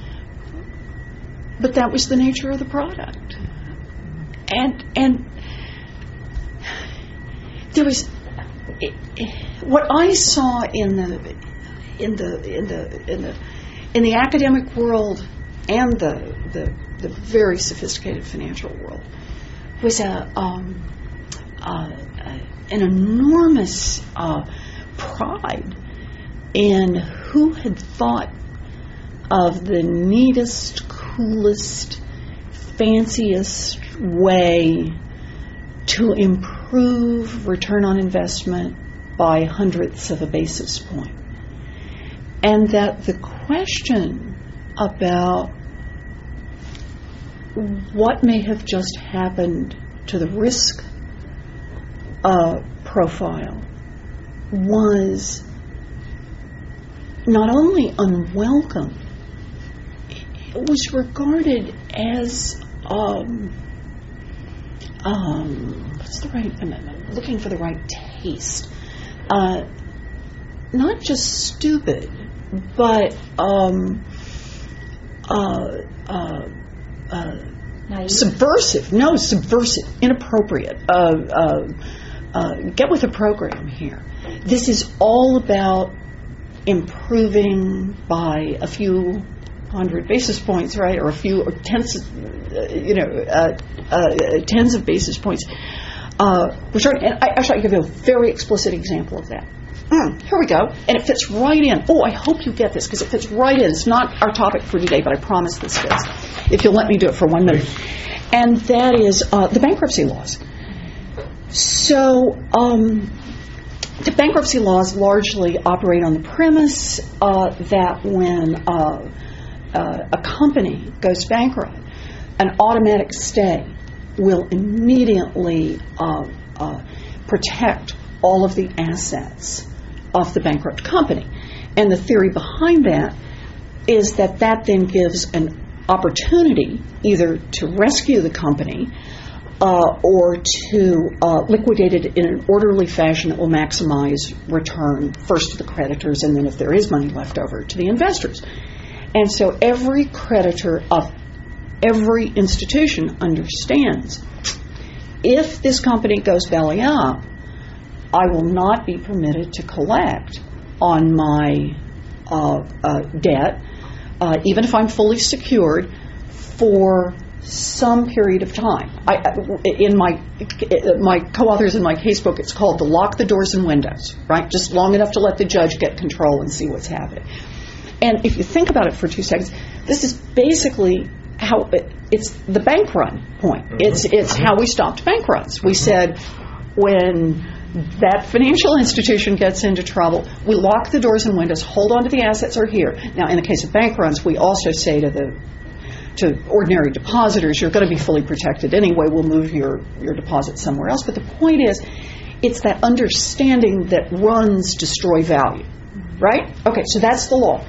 But that was the nature of the product. And and there was it, it, what I saw in the in the in the in the in the academic world and the the, the very sophisticated financial world was a um, uh, an enormous uh, pride in who had thought of the neatest, coolest, fanciest way to improve return on investment by hundredths of a basis point. And that the question about what may have just happened to the risk uh, profile was not only unwelcome, it was regarded as um, um, what's the right, I'm looking for the right taste. Uh, not just stupid, but um, uh, uh, uh, Naive. subversive. No, subversive, inappropriate. Uh, uh, uh, get with the program here. This is all about improving by a few hundred basis points, right, or a few or tens, uh, you know, uh, uh, tens of basis points. Uh, which are, and I, actually, I give you a very explicit example of that. Mm, here we go, and it fits right in. Oh, I hope you get this because it fits right in. It's not our topic for today, but I promise this fits. If you'll let me do it for one minute, and that is uh, the bankruptcy laws. So. Um, The bankruptcy laws largely operate on the premise uh, that when uh, uh, a company goes bankrupt, an automatic stay will immediately uh, uh, protect all of the assets of the bankrupt company. And the theory behind that is that that then gives an opportunity either to rescue the company Uh, or to uh, liquidate it in an orderly fashion that will maximize return first to the creditors and then, if there is money left over, to the investors. And so every creditor of every institution understands if this company goes belly up, I will not be permitted to collect on my uh, uh, debt, uh, even if I'm fully secured, for some period of time. I, in my my co-authors in my casebook, it's called the lock the doors and windows, right? Just long enough to let the judge get control and see what's happening. And if you think about it for two seconds, this is basically how it, it's the bank run point. Mm-hmm. It's it's mm-hmm. how we stopped bank runs. We mm-hmm. said when that financial institution gets into trouble, we lock the doors and windows, hold on to the assets are here. Now, in the case of bank runs, we also say to the to ordinary depositors, you're going to be fully protected anyway. We'll move your, your deposit somewhere else. But the point is, it's that understanding that runs destroy value, right? Okay, so that's the law.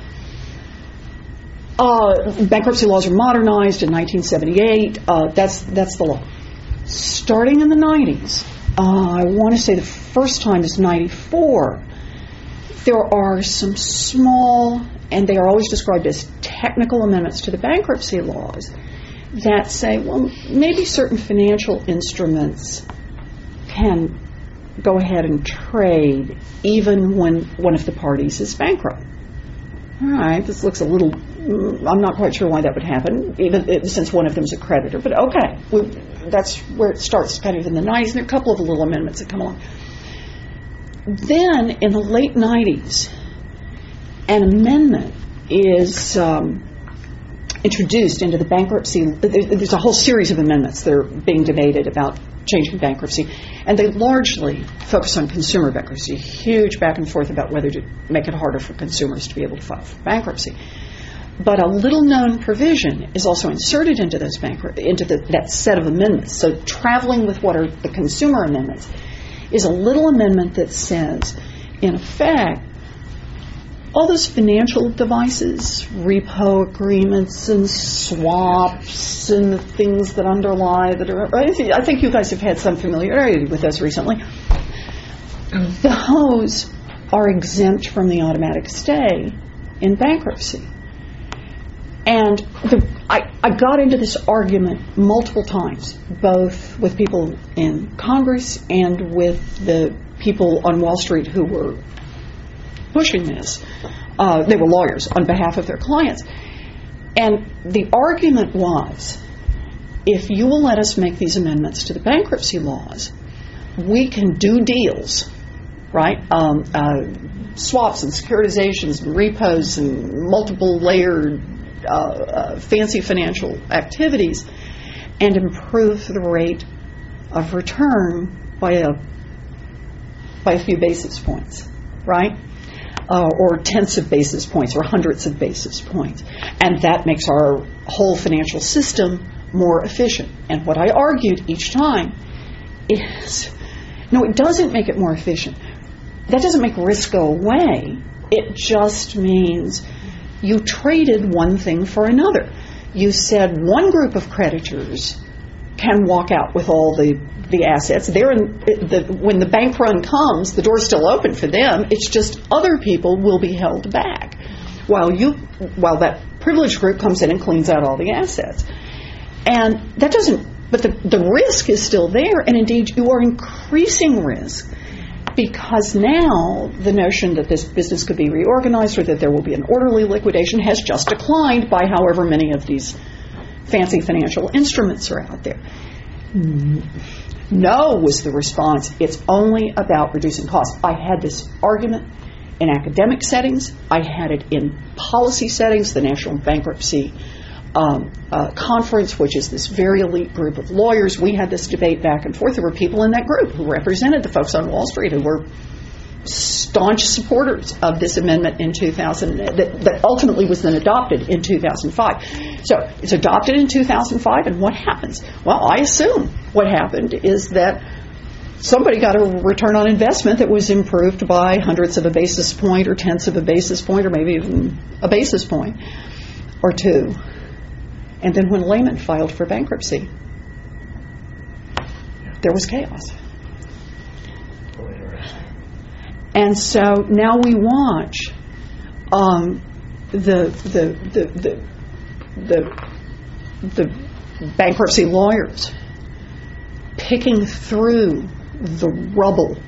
Uh, bankruptcy laws are modernized in nineteen seventy-eight. Uh, that's that's the law. Starting in the nineties, uh, I want to say the first time is ninety-four. There are some small, and they are always described as technical amendments to the bankruptcy laws that say, well, maybe certain financial instruments can go ahead and trade even when one of the parties is bankrupt. All right, this looks a little, I'm not quite sure why that would happen, even since one of them is a creditor, but okay, we, that's where it starts, kind of in the nineties, and there are a couple of little amendments that come along. Then, in the late nineties, an amendment is um, introduced into the bankruptcy. There's a whole series of amendments that are being debated about changing bankruptcy, and they largely focus on consumer bankruptcy. Huge back and forth about whether to make it harder for consumers to be able to file for bankruptcy. But a little-known provision is also inserted into those bankrupt into the, that set of amendments. So, traveling with what are the consumer amendments is a little amendment that says, in effect, all those financial devices, repo agreements and swaps and the things that underlie that are, I think you guys have had some familiarity with those recently. Those are exempt from the automatic stay in bankruptcy. And the, I, I got into this argument multiple times, both with people in Congress and with the people on Wall Street who were pushing this. Uh, they were lawyers on behalf of their clients. And the argument was, if you will let us make these amendments to the bankruptcy laws, we can do deals, right? Um, uh, swaps and securitizations and repos and multiple layered uh, uh, fancy financial activities and improve the rate of return by a, by a few basis points, right? Uh, or tenths of basis points or hundreds of basis points. And that makes our whole financial system more efficient. And what I argued each time is, no, it doesn't make it more efficient. That doesn't make risk go away. It just means you traded one thing for another. You said one group of creditors can walk out with all the, the assets. They're in, the, when the bank run comes, the door's still open for them. It's just other people will be held back while you while that privileged group comes in and cleans out all the assets. And that doesn't, but the, the risk is still there, and indeed you are increasing risk because now the notion that this business could be reorganized or that there will be an orderly liquidation has just declined by however many of these fancy financial instruments are out there. No was the response. It's only about reducing costs. I had this argument in academic settings. I had it in policy settings, the National Bankruptcy um, uh, Conference, which is this very elite group of lawyers. We had this debate back and forth. There were people in that group who represented the folks on Wall Street who were staunch supporters of this amendment in two thousand, that, that ultimately was then adopted in two thousand five. So it's adopted in two thousand five, and what happens? Well, I assume what happened is that somebody got a return on investment that was improved by hundredths of a basis point or tenths of a basis point or maybe even a basis point or two. And then when Lehman filed for bankruptcy, there was chaos. And so now we watch um, the, the, the, the, the, the bankruptcy lawyers picking through the rubble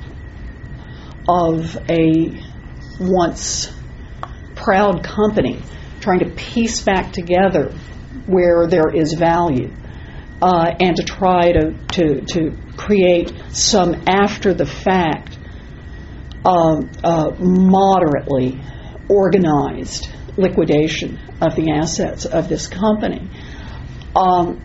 of a once proud company, trying to piece back together where there is value, uh, and to try to, to, to create some after-the-fact, uh, uh, moderately organized liquidation of the assets of this company. Um,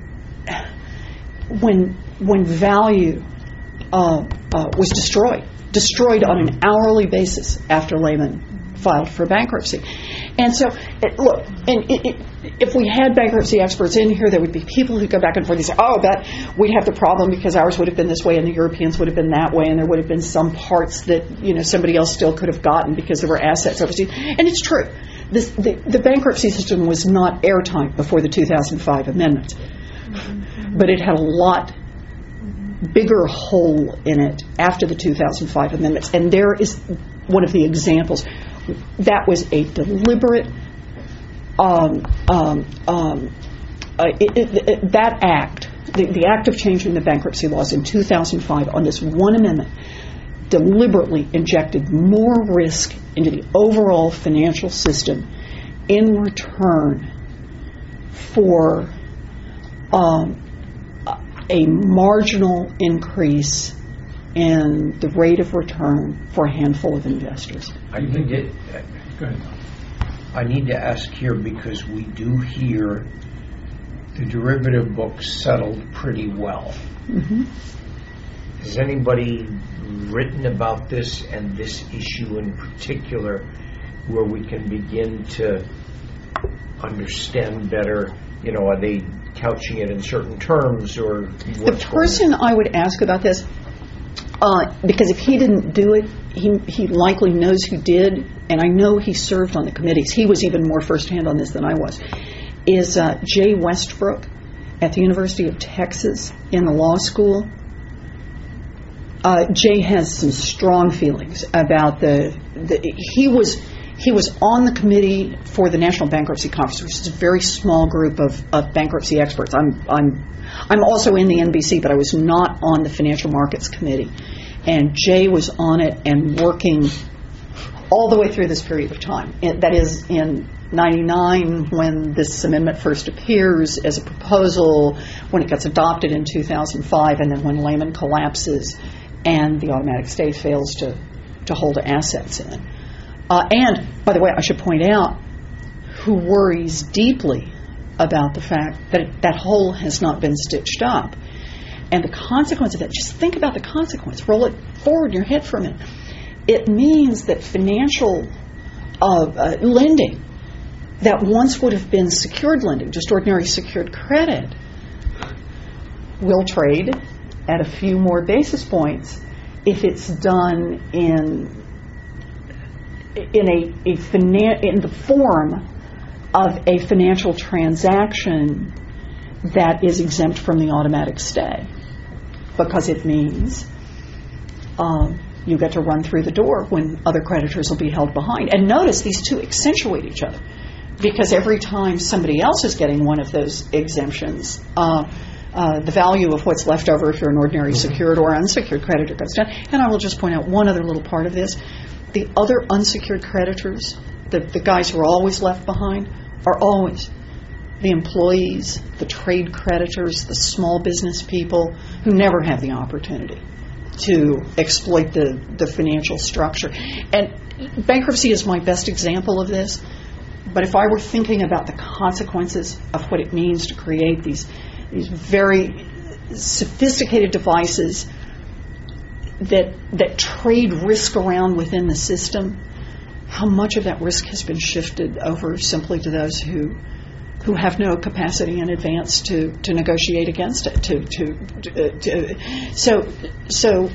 when when value uh, uh, was destroyed, destroyed on an hourly basis after Lehman filed for bankruptcy. And so, it, look, and it, it, if we had bankruptcy experts in here, there would be people who go back and forth and say, oh, that we'd have the problem because ours would have been this way and the Europeans would have been that way, and there would have been some parts that, you know, somebody else still could have gotten because there were assets overseas. And it's true. This, the, the bankruptcy system was not airtight before the two thousand five amendment, mm-hmm. but it had a lot bigger hole in it after the two thousand five amendments. And there is one of the examples. That was a deliberate, um, um, um, uh, it, it, it, that act, the, the act of changing the bankruptcy laws in two thousand five on this one amendment, deliberately injected more risk into the overall financial system in return for um, a marginal increase in the rate of return for a handful of investors. I need to, go ahead. I need to ask here because we do hear the derivative books settled pretty well. Mm-hmm. Has anybody written about this and this issue in particular where we can begin to understand better, you know, are they couching it in certain terms or what's the person I would ask about this, uh, because if he didn't do it, he, he likely knows who did, and I know he served on the committees. He was even more firsthand on this than I was, is uh, Jay Westbrook at the University of Texas in the law school. Uh, Jay has some strong feelings about the, the he was he was on the committee for the National Bankruptcy Conference, which is a very small group of, of bankruptcy experts. I'm I'm I'm also in the N B C, but I was not on the Financial Markets Committee. And Jay was on it and working all the way through this period of time. It, that is in ninety-nine when this amendment first appears as a proposal, when it gets adopted in two thousand five, and then when Lehman collapses and the automatic stay fails to, to hold assets in. Uh, and, by the way, I should point out who worries deeply about the fact that it, that hole has not been stitched up. And the consequence of that, just think about the consequence. Roll it forward in your head for a minute. It means that financial uh, uh, lending that once would have been secured lending, just ordinary secured credit, will trade at a few more basis points if it's done in in a, a finan- in the form of a financial transaction that is exempt from the automatic stay, because it means um, you get to run through the door when other creditors will be held behind. And notice these two accentuate each other, because every time somebody else is getting one of those exemptions, uh, uh, the value of what's left over if you're an ordinary secured or unsecured creditor goes down. And I will just point out one other little part of this. The other unsecured creditors, the, the guys who are always left behind, are always the employees, the trade creditors, the small business people who never have the opportunity to exploit the, the financial structure. And bankruptcy is my best example of this. But if I were thinking about the consequences of what it means to create these, these very sophisticated devices that that trade risk around within the system, how much of that risk has been shifted over simply to those who who have no capacity in advance to, to negotiate against it. To to, to, to so so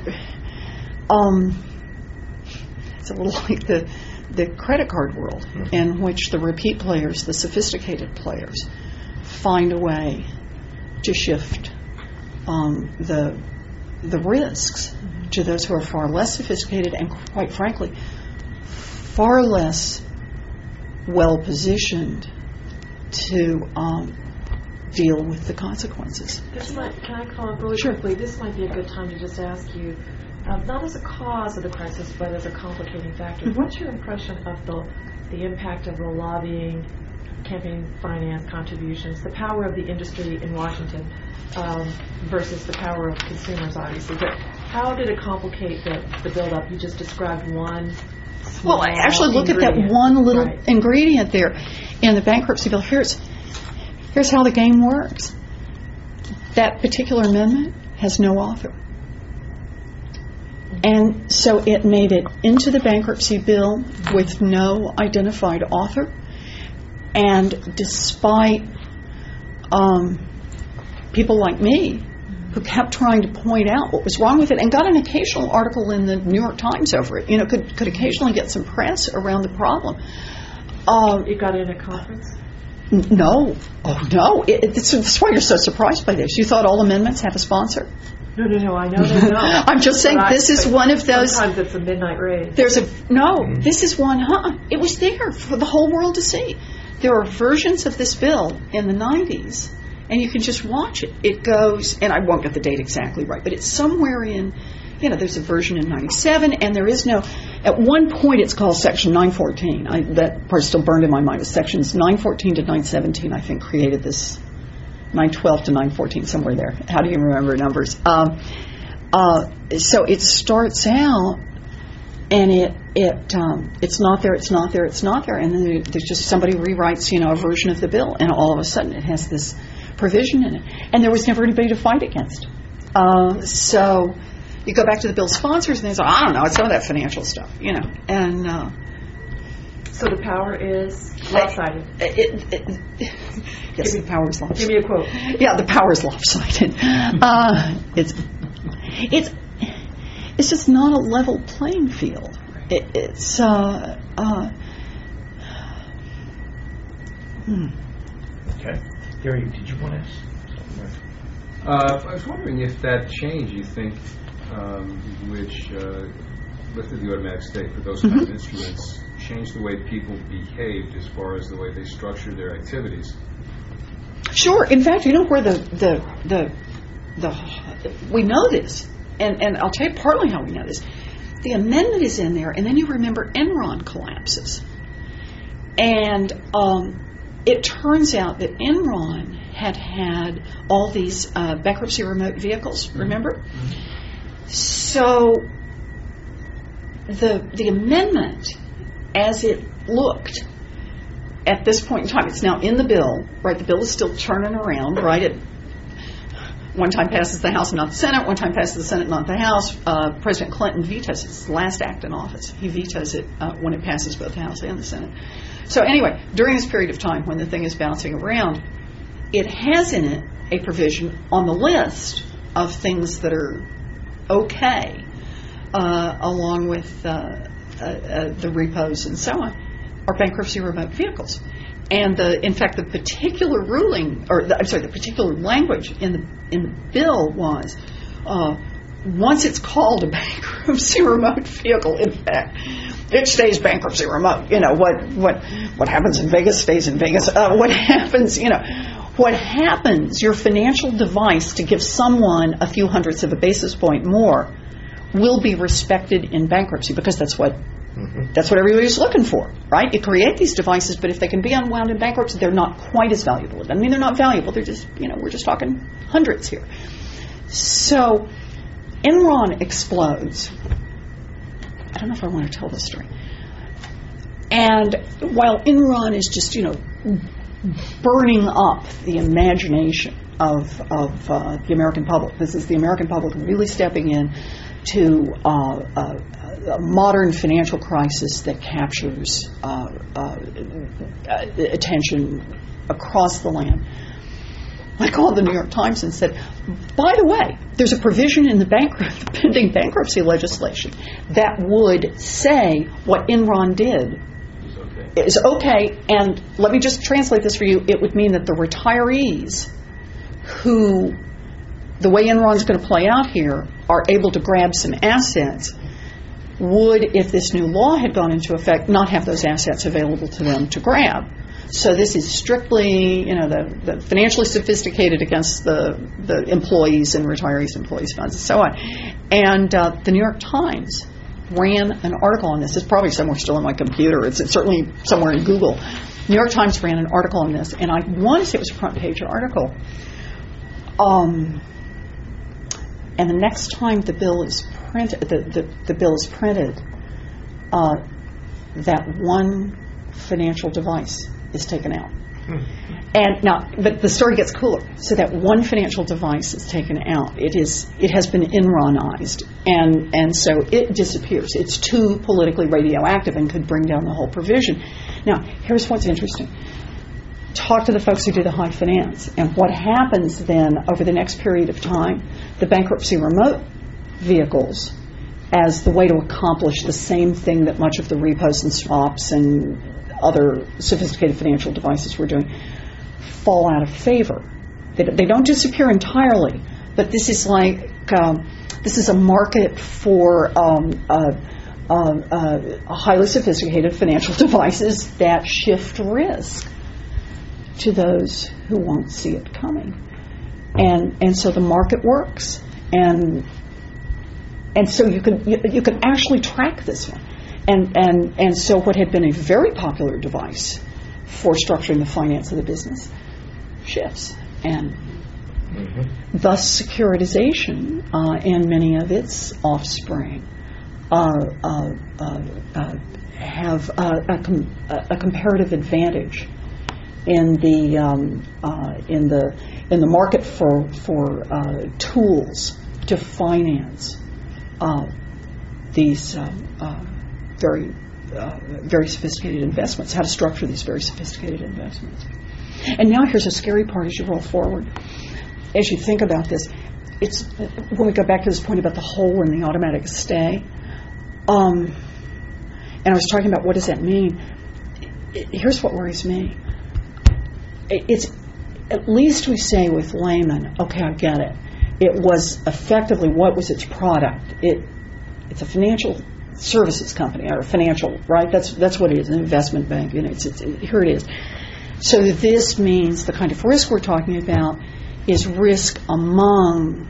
um, it's a little like the the credit card world, mm-hmm. in which the repeat players, the sophisticated players, find a way to shift um, the the risks mm-hmm. to those who are far less sophisticated and, quite frankly, far less well positioned to um, deal with the consequences. This might, can I call up really Sure. quickly? This might be a good time to just ask you, um, not as a cause of the crisis, but as a complicating factor. Mm-hmm. What's your impression of the the impact of the lobbying, campaign finance contributions, the power of the industry in Washington um, versus the power of consumers, obviously? But how did it complicate the, the build-up? You just described one. Well, I actually look at that ingredient. one little Right. ingredient there in the bankruptcy bill. Here's here's how the game works. That particular amendment has no author. And so it made it into the bankruptcy bill with no identified author. And despite um, people like me who kept trying to point out what was wrong with it and got an occasional article in the New York Times over it, you know, could, could occasionally get some press around the problem. Uh, You got it in a conference? n- no. Oh, no. It, it, this is why you're so surprised by this. You thought all amendments have a sponsor? No, no, no. I know they don't. I'm just saying But I- this is but one of those... Sometimes it's a midnight raid. There's a no. This is one. Huh? It was there for the whole world to see. There are versions of this bill in the nineties, and you can just watch it. It goes, and I won't get the date exactly right, but it's somewhere in. You know, there's a version in ninety-seven, and there is no. At one point, it's called Section nine fourteen. I, that part's still burned in my mind. It's sections nine fourteen to nine seventeen. I think created this. nine twelve to nine fourteen, somewhere there. How do you remember numbers? Um, uh, so it starts out. And it it um, it's not there, it's not there, it's not there, and then there, there's just somebody rewrites, you know, a version of the bill, and all of a sudden it has this provision in it, and there was never anybody to fight against. Uh, so you go back to the bill sponsors, and they say, I don't know, it's some of that financial stuff, you know, and uh, So the power is lopsided. it, it, it, yes, the power is lopsided. Give me a quote. Yeah, the power is lopsided. Uh, it's it's. It's just not a level playing field. It, it's uh, uh, hmm. Okay. Gary, did you want to ask something? Uh, I was wondering if that change, you think, um, which uh, lifted the automatic stay for those Mm-hmm. kind of instruments, changed the way people behaved as far as the way they structured their activities. Sure. In fact, you know where the the the, the we know this. And, and I'll tell you partly how we know this. The amendment is in there, and then you remember Enron collapses. And um, it turns out that Enron had had all these uh, bankruptcy remote vehicles, remember? Mm-hmm. So the the amendment, as it looked at this point in time, it's now in the bill, right? The bill is still turning around, right? It one time passes the House and not the Senate. One time passes the Senate, not the House. Uh, President Clinton vetoes it. It's the last act in office. He vetoes it uh, when it passes both the House and the Senate. So anyway, during this period of time when the thing is bouncing around, it has in it a provision on the list of things that are okay, uh, along with uh, uh, uh, the repos and so on, are bankruptcy remote vehicles. and the in fact the particular ruling, or the, I'm sorry, the particular language in the in the bill was, uh, once it's called a bankruptcy remote vehicle, in fact, it stays bankruptcy remote. You know what what what happens in Vegas stays in Vegas. Uh, what happens, you know, what happens? Your financial device to give someone a few hundredths of a basis point more will be respected in bankruptcy, because that's what mm-hmm. that's what everybody's looking for, right? You create these devices, but if they can be unwound in bankruptcy, they're not quite as valuable. I mean, they're not valuable. They're just, you know, we're just talking hundreds here. So Enron explodes. I don't know if I want to tell this story. And while Enron is just, you know, burning up the imagination of of uh, the American public, this is the American public really stepping in to uh, uh, a modern financial crisis that captures uh, uh, attention across the land. I called the New York Times and said, by the way, there's a provision in the bankrupt, pending bankruptcy legislation that would say what Enron did okay. is okay, and let me just translate this for you. It would mean that the retirees who, the way Enron's going to play out here, are able to grab some assets, would, if this new law had gone into effect, not have those assets available to them to grab. So this is strictly, you know, the, the financially sophisticated against the, the employees and retirees, employees funds, and so on. And uh, the New York Times ran an article on this. It's probably somewhere still on my computer. It's, it's certainly somewhere in Google. New York Times ran an article on this, and I want to say it was a front page article. Um, and the next time the bill is printed, the, the, the bill is printed, uh, that one financial device is taken out. Hmm. And now, but the story gets cooler. So that one financial device is taken out. It is, it has been Enronized, and and so it disappears. It's too politically radioactive and could bring down the whole provision. Now, here's what's interesting. Talk to the folks who do the high finance, and what happens then over the next period of time, the bankruptcy remote vehicles, as the way to accomplish the same thing that much of the repos and swaps and other sophisticated financial devices were doing, fall out of favor. They, they don't disappear entirely, but this is like um, this is a market for um, uh, uh, uh, highly sophisticated financial devices that shift risk to those who won't see it coming, and and so the market works, and and so you can you, you can actually track this one. And, and and so what had been a very popular device for structuring the finance of the business shifts. And mm-hmm. thus securitization uh, and many of its offspring uh, uh, uh, uh, have uh, a, com- a comparative advantage in the um, uh, in the in the market for for uh, tools to finance uh, these uh, uh, very, uh, very sophisticated investments, how to structure these very sophisticated investments. And now here's a scary part as you roll forward. As you think about this, it's when we go back to this point about the hole in the automatic stay, um, and I was talking about what does that mean. It, here's what worries me. It, it's, at least we say with layman, okay, I get it. It was effectively, what was its product? It, it's a financial services company, or financial, right? That's that's what it is, an investment bank. You know, it's, it's, it, here it is. So this means the kind of risk we're talking about is risk among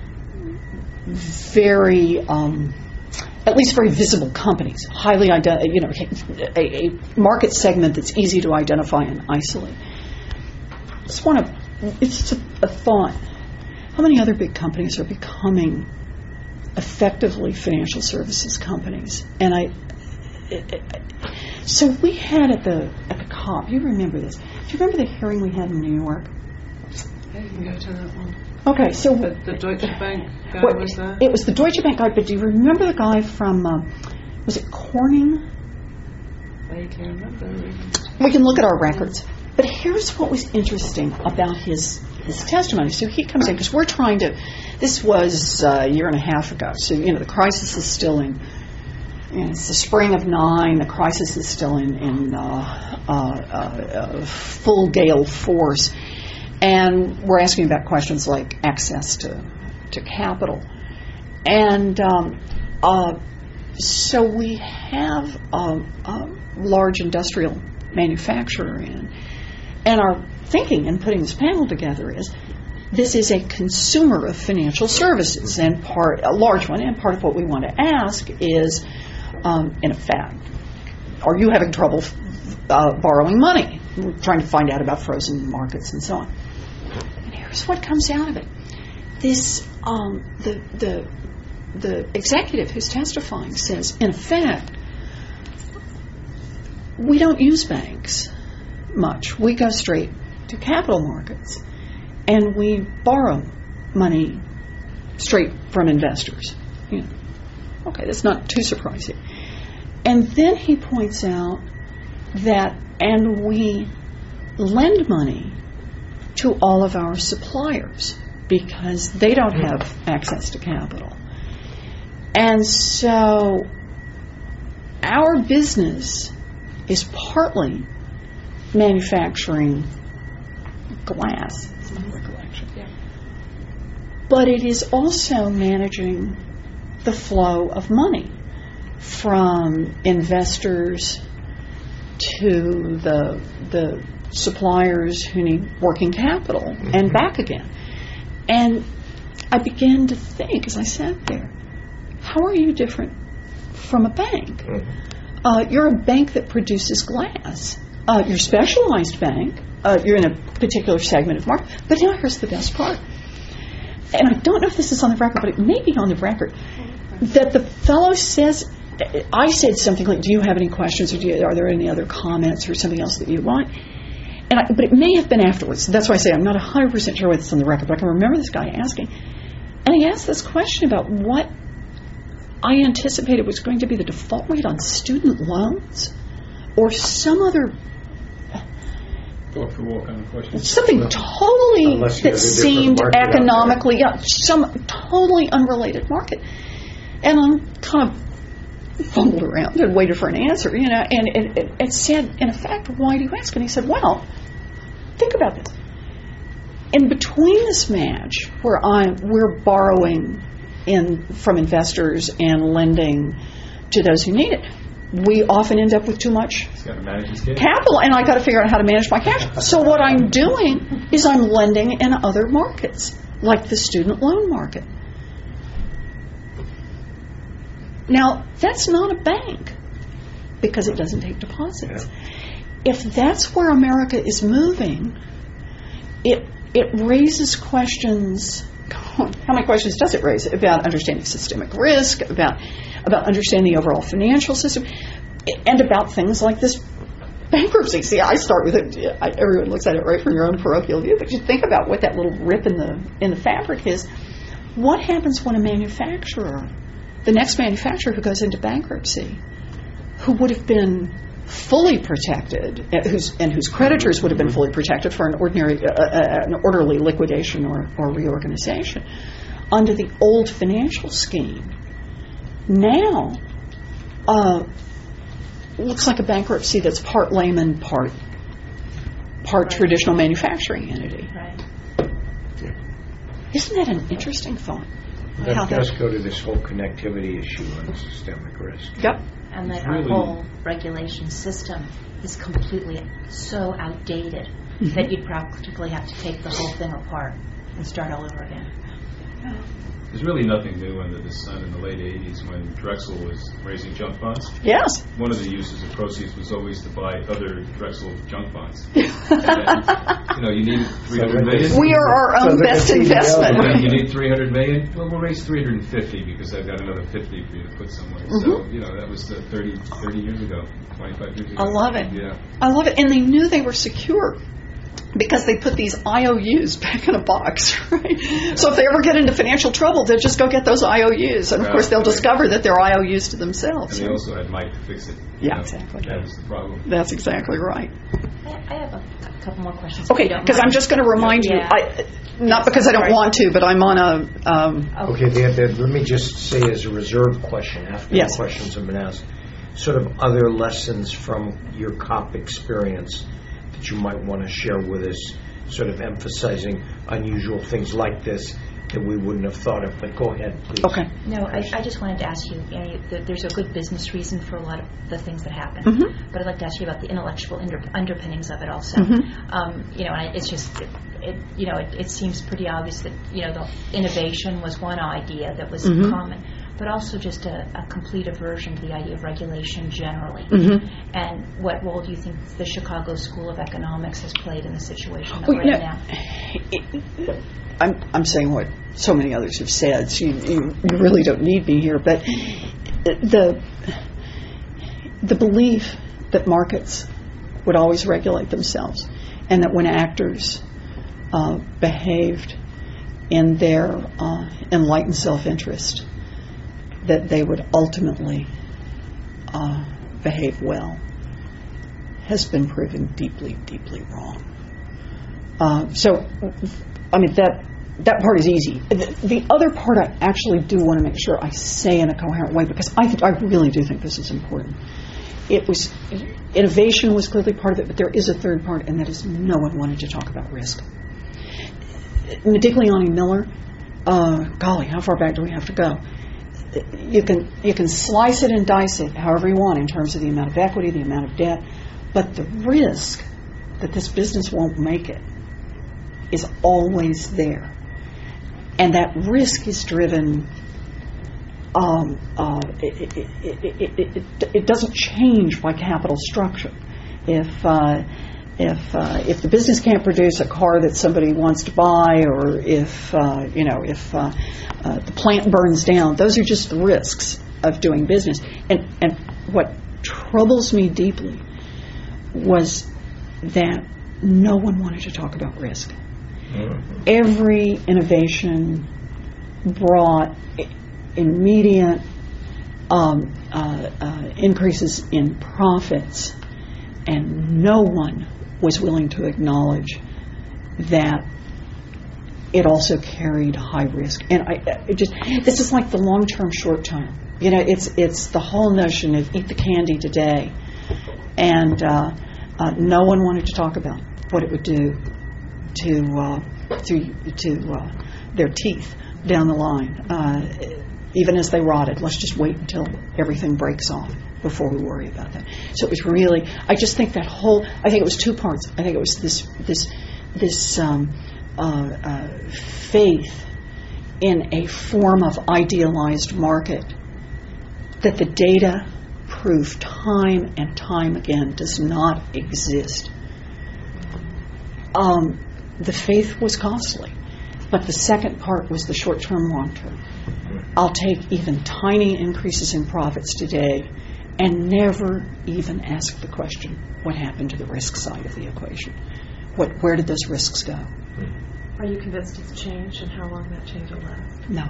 very, um, at least very visible companies, highly, ident- you know, a, a market segment that's easy to identify and isolate. Just want to, it's just a, a thought. How many other big companies are becoming effectively financial services companies? And I, it, it, so we had at the at the C O P, you remember this? Do you remember the hearing we had in New York? Yeah, you can go to that one. Okay, so the, the Deutsche Bank guy what, was there. It was the Deutsche Bank guy, but do you remember the guy from? Um, was it Corning? Vaguely remember. We can look at our records. But here's what was interesting about his his testimony. So he comes in, because we're trying to, this was a year and a half ago, so, you know, the crisis is still in you know, it's the spring of nine. The crisis is still in, in uh, uh, uh, full gale force. And we're asking about questions like access to, to capital. And um, uh, so we have a, a large industrial manufacturer in. And our thinking in putting this panel together is this is a consumer of financial services, and part a large one, and part of what we want to ask is, um, in effect, are you having trouble uh, borrowing money? We're trying to find out about frozen markets and so on. And here's what comes out of it. This, um, the, the, the executive who's testifying says, in effect, we don't use banks much. We go straight to capital markets, and we borrow money straight from investors. You know, okay, that's not too surprising. And then he points out that, and we lend money to all of our suppliers because they don't have access to capital. And so our business is partly manufacturing glass, it's my recollection. Yeah. But it is also managing the flow of money from investors to the the suppliers who need working capital mm-hmm. and back again. And I began to think as I sat there, how are you different from a bank? Mm-hmm. Uh, you're a bank that produces glass. Uh, you're a specialized bank. Uh, you're in a particular segment of market. But now here's the best part. And I don't know if this is on the record, but it may be on the record, that the fellow says, I said something like, do you have any questions, or do you, are there any other comments or something else that you want? And I, but it may have been afterwards. So that's why I say I'm not one hundred percent sure what's on the record, but I can remember this guy asking. And he asked this question about what I anticipated was going to be the default rate on student loans or some other off the wall kind of question. Something totally that seemed economically, yeah, some totally unrelated market. And I'm kind of fumbled around and waited for an answer, you know, and it, it, it said, in effect, why do you ask? And he said, well, think about this. In between this match where I'm, we're borrowing in from investors and lending to those who need it, we often end up with too much capital, and I got to figure out how to manage my cash. So what I'm doing is I'm lending in other markets, like the student loan market. Now, that's not a bank because it doesn't take deposits. Yeah. If that's where America is moving, it it raises questions. How many questions does it raise? About understanding systemic risk, about about understanding the overall financial system, and about things like this bankruptcy. See, I start with it. I, everyone looks at it right from your own parochial view, but you think about what that little rip in the in the fabric is. What happens when a manufacturer, the next manufacturer who goes into bankruptcy, who would have been fully protected, whose and whose creditors would have been fully protected for an ordinary, uh, uh, an orderly liquidation or, or reorganization, under the old financial scheme, now uh, looks like a bankruptcy that's part layman, part part right. traditional manufacturing entity. Right. Yeah. Isn't that an interesting thought? That How does that, go to this whole connectivity issue on systemic risk. Yep. And that really our whole regulation system is completely so outdated mm-hmm. that you'd practically have to take the whole thing apart and start all over again. Yeah. There's really nothing new under the sun in the late eighties when Drexel was raising junk bonds. Yes. One of the uses of proceeds was always to buy other Drexel junk bonds. And then, you know, you need three hundred million. We are our own so best investment. You, know, you need three hundred million. Well, we'll raise three hundred fifty because I've got another fifty for you to put somewhere. Mm-hmm. So, you know, that was uh, thirty, thirty years ago, twenty-five years ago. I love it. Yeah. I love it. And they knew they were secure. because they put these I O Us back in a box, right? So if they ever get into financial trouble, they'll just go get those I O Us, and of course they'll discover that they're I O Us to themselves. And they also had Mike to fix it. Yeah, You know, exactly. That was the problem. That's exactly right. I I have a a couple more questions. Okay, because I'm just going to remind you, Yeah. I, not because I don't Sorry. want to, but I'm on a, um, Okay, the, the, let me just say as a reserve question, after Yes. the questions have been asked, sort of other lessons from your COP experience that you might want to share with us, sort of emphasizing unusual things like this that we wouldn't have thought of. But go ahead, please. okay. No, I, I just wanted to ask you, you know, you- there- there's a good business reason for a lot of the things that happen, Mhm. but I'd like to ask you about the intellectual under, underpinnings of it also. Mhm. Um, you know, and I- it's just, it, it, you know, it, it seems pretty obvious that, you know, the innovation was one idea that was Mhm. common, but also just a, a complete aversion to the idea of regulation generally. Mhm. And what role do you think the Chicago School of Economics has played in the situation that Well, we're you in know, now? it- I'm, I'm saying what so many others have said, so you, you, you really don't need me here, but the, the belief that markets would always regulate themselves, and that when actors uh, behaved in their uh, enlightened self-interest, that they would ultimately uh, behave well, has been proven deeply, deeply wrong. Uh, so, I mean, that that part is easy. The, the other part I actually do want to make sure I say in a coherent way, because I, th- I really do think this is important. It was, innovation was clearly part of it, but there is a third part, and that is no one wanted to talk about risk. Modigliani Miller, uh, golly, how far back do we have to go? You can you can slice it and dice it however you want in terms of the amount of equity, the amount of debt, but the risk that this business won't make it is always there. And that risk is driven, um, uh, it, it, it, it, it, it doesn't change by capital structure. If, uh, if, uh, if the business can't produce a car that somebody wants to buy, or if, uh, you know, if uh, uh, the plant burns down, those are just the risks of doing business. And, and what troubles me deeply was that no one wanted to talk about risk. Every innovation brought immediate um, uh, uh, increases in profits, and no one was willing to acknowledge that it also carried high risk. And I it just this is like the long-term, short-term. You know, it's it's the whole notion of eat the candy today, and uh, uh, no one wanted to talk about what it would do to uh, to to uh, their teeth down the line, uh, even as they rotted. Let's just wait until everything breaks off before we worry about that. So it was really, I just think that whole, I think it was two parts. I think it was this this this um, uh, uh, faith in a form of idealized market that the data prove time and time again does not exist. Um, the faith was costly, but the second part was the short-term, long-term. I'll take even tiny increases in profits today and never even ask the question, what happened to the risk side of the equation? What, where did those risks go? Are you convinced it's changed, and how long that change will last? No.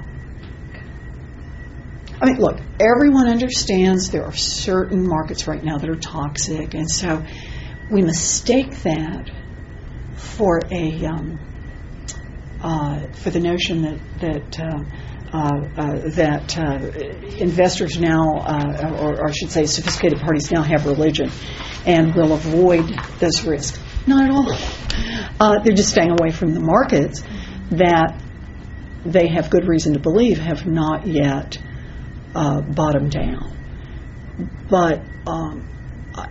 I mean, look, everyone understands there are certain markets right now that are toxic, and so we mistake that for a um, uh, for the notion that that uh, uh, uh, that uh, investors now, uh, or, or I should say, sophisticated parties now have religion and will avoid those risks. Not at all. Uh, they're just staying away from the markets that they have good reason to believe have not yet uh, bottomed down. But um, I,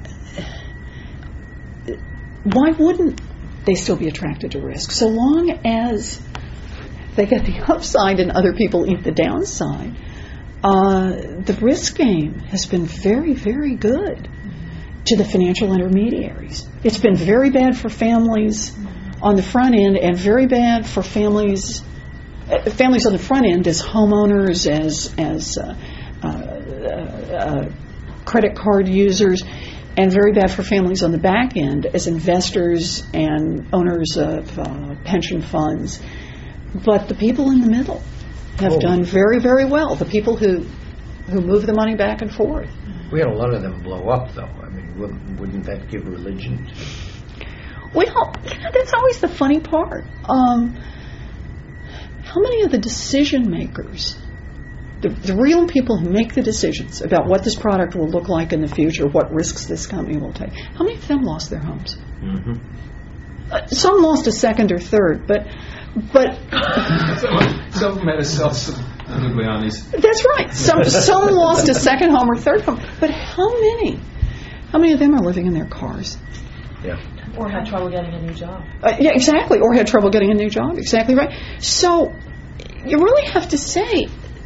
why wouldn't they still be attracted to risk? So long as they get the upside and other people eat the downside, uh, the risk game has been very, very good to the financial intermediaries. It's been very bad for families on the front end, and very bad for families uh, families on the front end as homeowners, as as uh, uh, uh, credit card users. and very bad for families on the back end as investors and owners of uh, pension funds. But the people in the middle have Oh. done very, very well. The people who who move the money back and forth. We had a lot of them blow up, though. I mean, wouldn't, wouldn't that give religion? Well, you know, that's always the funny part. Um, how many of the decision makers, the, the real people who make the decisions about what this product will look like in the future, what risks this company will take, how many of them lost their homes? Mm-hmm. Uh, some lost a second or third, but but Some, some of them had to sell some Nucleones. that's right. Some some lost a second home or third home, but how many? How many of them are living in their cars? Yeah. Or had trouble getting a new job. Uh, yeah, exactly. Or had trouble getting a new job. Exactly right. So you really have to say,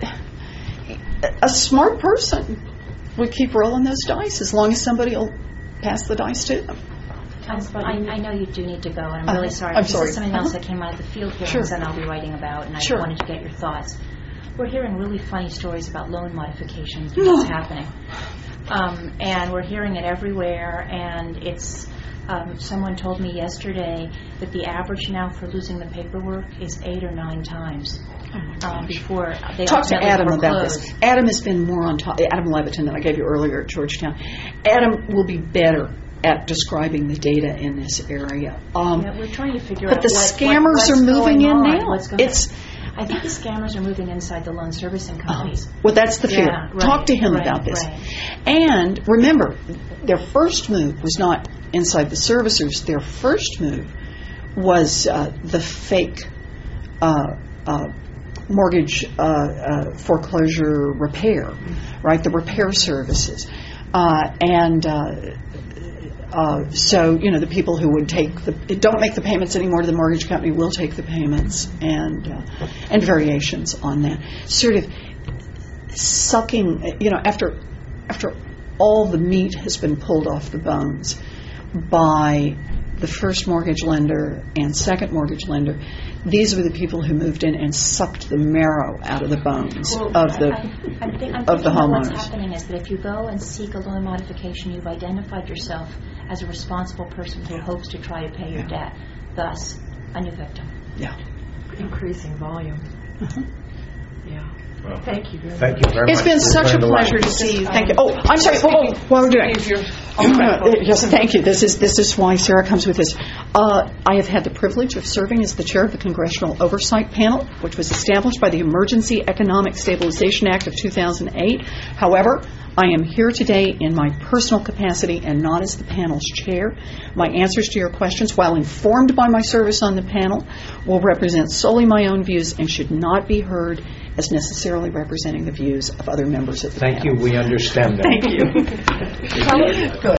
a smart person would keep rolling those dice as long as somebody will pass the dice to them. I'm, I, I know you do need to go, and I'm Uh-huh. really sorry. I'm this sorry. is something Uh-huh. else that came out of the field hearings Sure. that I'll be writing about, and I Sure. wanted to get your thoughts. We're hearing really funny stories about loan modifications and what's happening. Um, and we're hearing it everywhere, and it's, um, someone told me yesterday that the average now for losing the paperwork is eight or nine times um, before they Talk to ultimately Adam about foreclose. this. Adam has been more on top. Adam Levitin that I gave you earlier at Georgetown. Adam will be better at describing the data in this area. Um, Yeah, we're trying to figure but out the what, scammers what, what's are moving going in on, now. What's going It's I think the scammers are moving inside the loan servicing companies. well, that's the fear. Yeah, right, Talk to him right, about this. right. And remember, their first move was not inside the servicers. Their first move was uh, the fake uh, uh, mortgage uh, uh, foreclosure repair, right? The repair services. Uh, and uh, uh, so, you know, the people who would take the, don't make the payments anymore to the mortgage company will take the payments and, uh, and variations on that. Sort of sucking, you know, after, after all the meat has been pulled off the bones by the first mortgage lender and second mortgage lender, these were the people who moved in and sucked the marrow out of the bones Well, of the I, I, I'm, think, I'm of the thinking that what's homeowners. happening is that if you go and seek a loan modification, you've identified yourself as a responsible person who hopes to try to pay your debt, thus a new victim. Yeah. Increasing volume. Uh-huh. Yeah. Well, Thank you very much. Thank you very It's much. been We've such a learned lot. pleasure to see you. Thank you. Oh, I'm sorry. Whoa, whoa, while we're doing it. Uh, yes, thank you. This is this is why Sarah comes with this. Uh, I have had the privilege of serving as the chair of the Congressional Oversight Panel, which was established by the Emergency Economic Stabilization Act of two thousand eight. However, I am here today in my personal capacity and not as the panel's chair. My answers to your questions, while informed by my service on the panel, will represent solely my own views and should not be heard as necessarily representing the views of other members of the Thank panel. you. We understand that. Thank you. Good.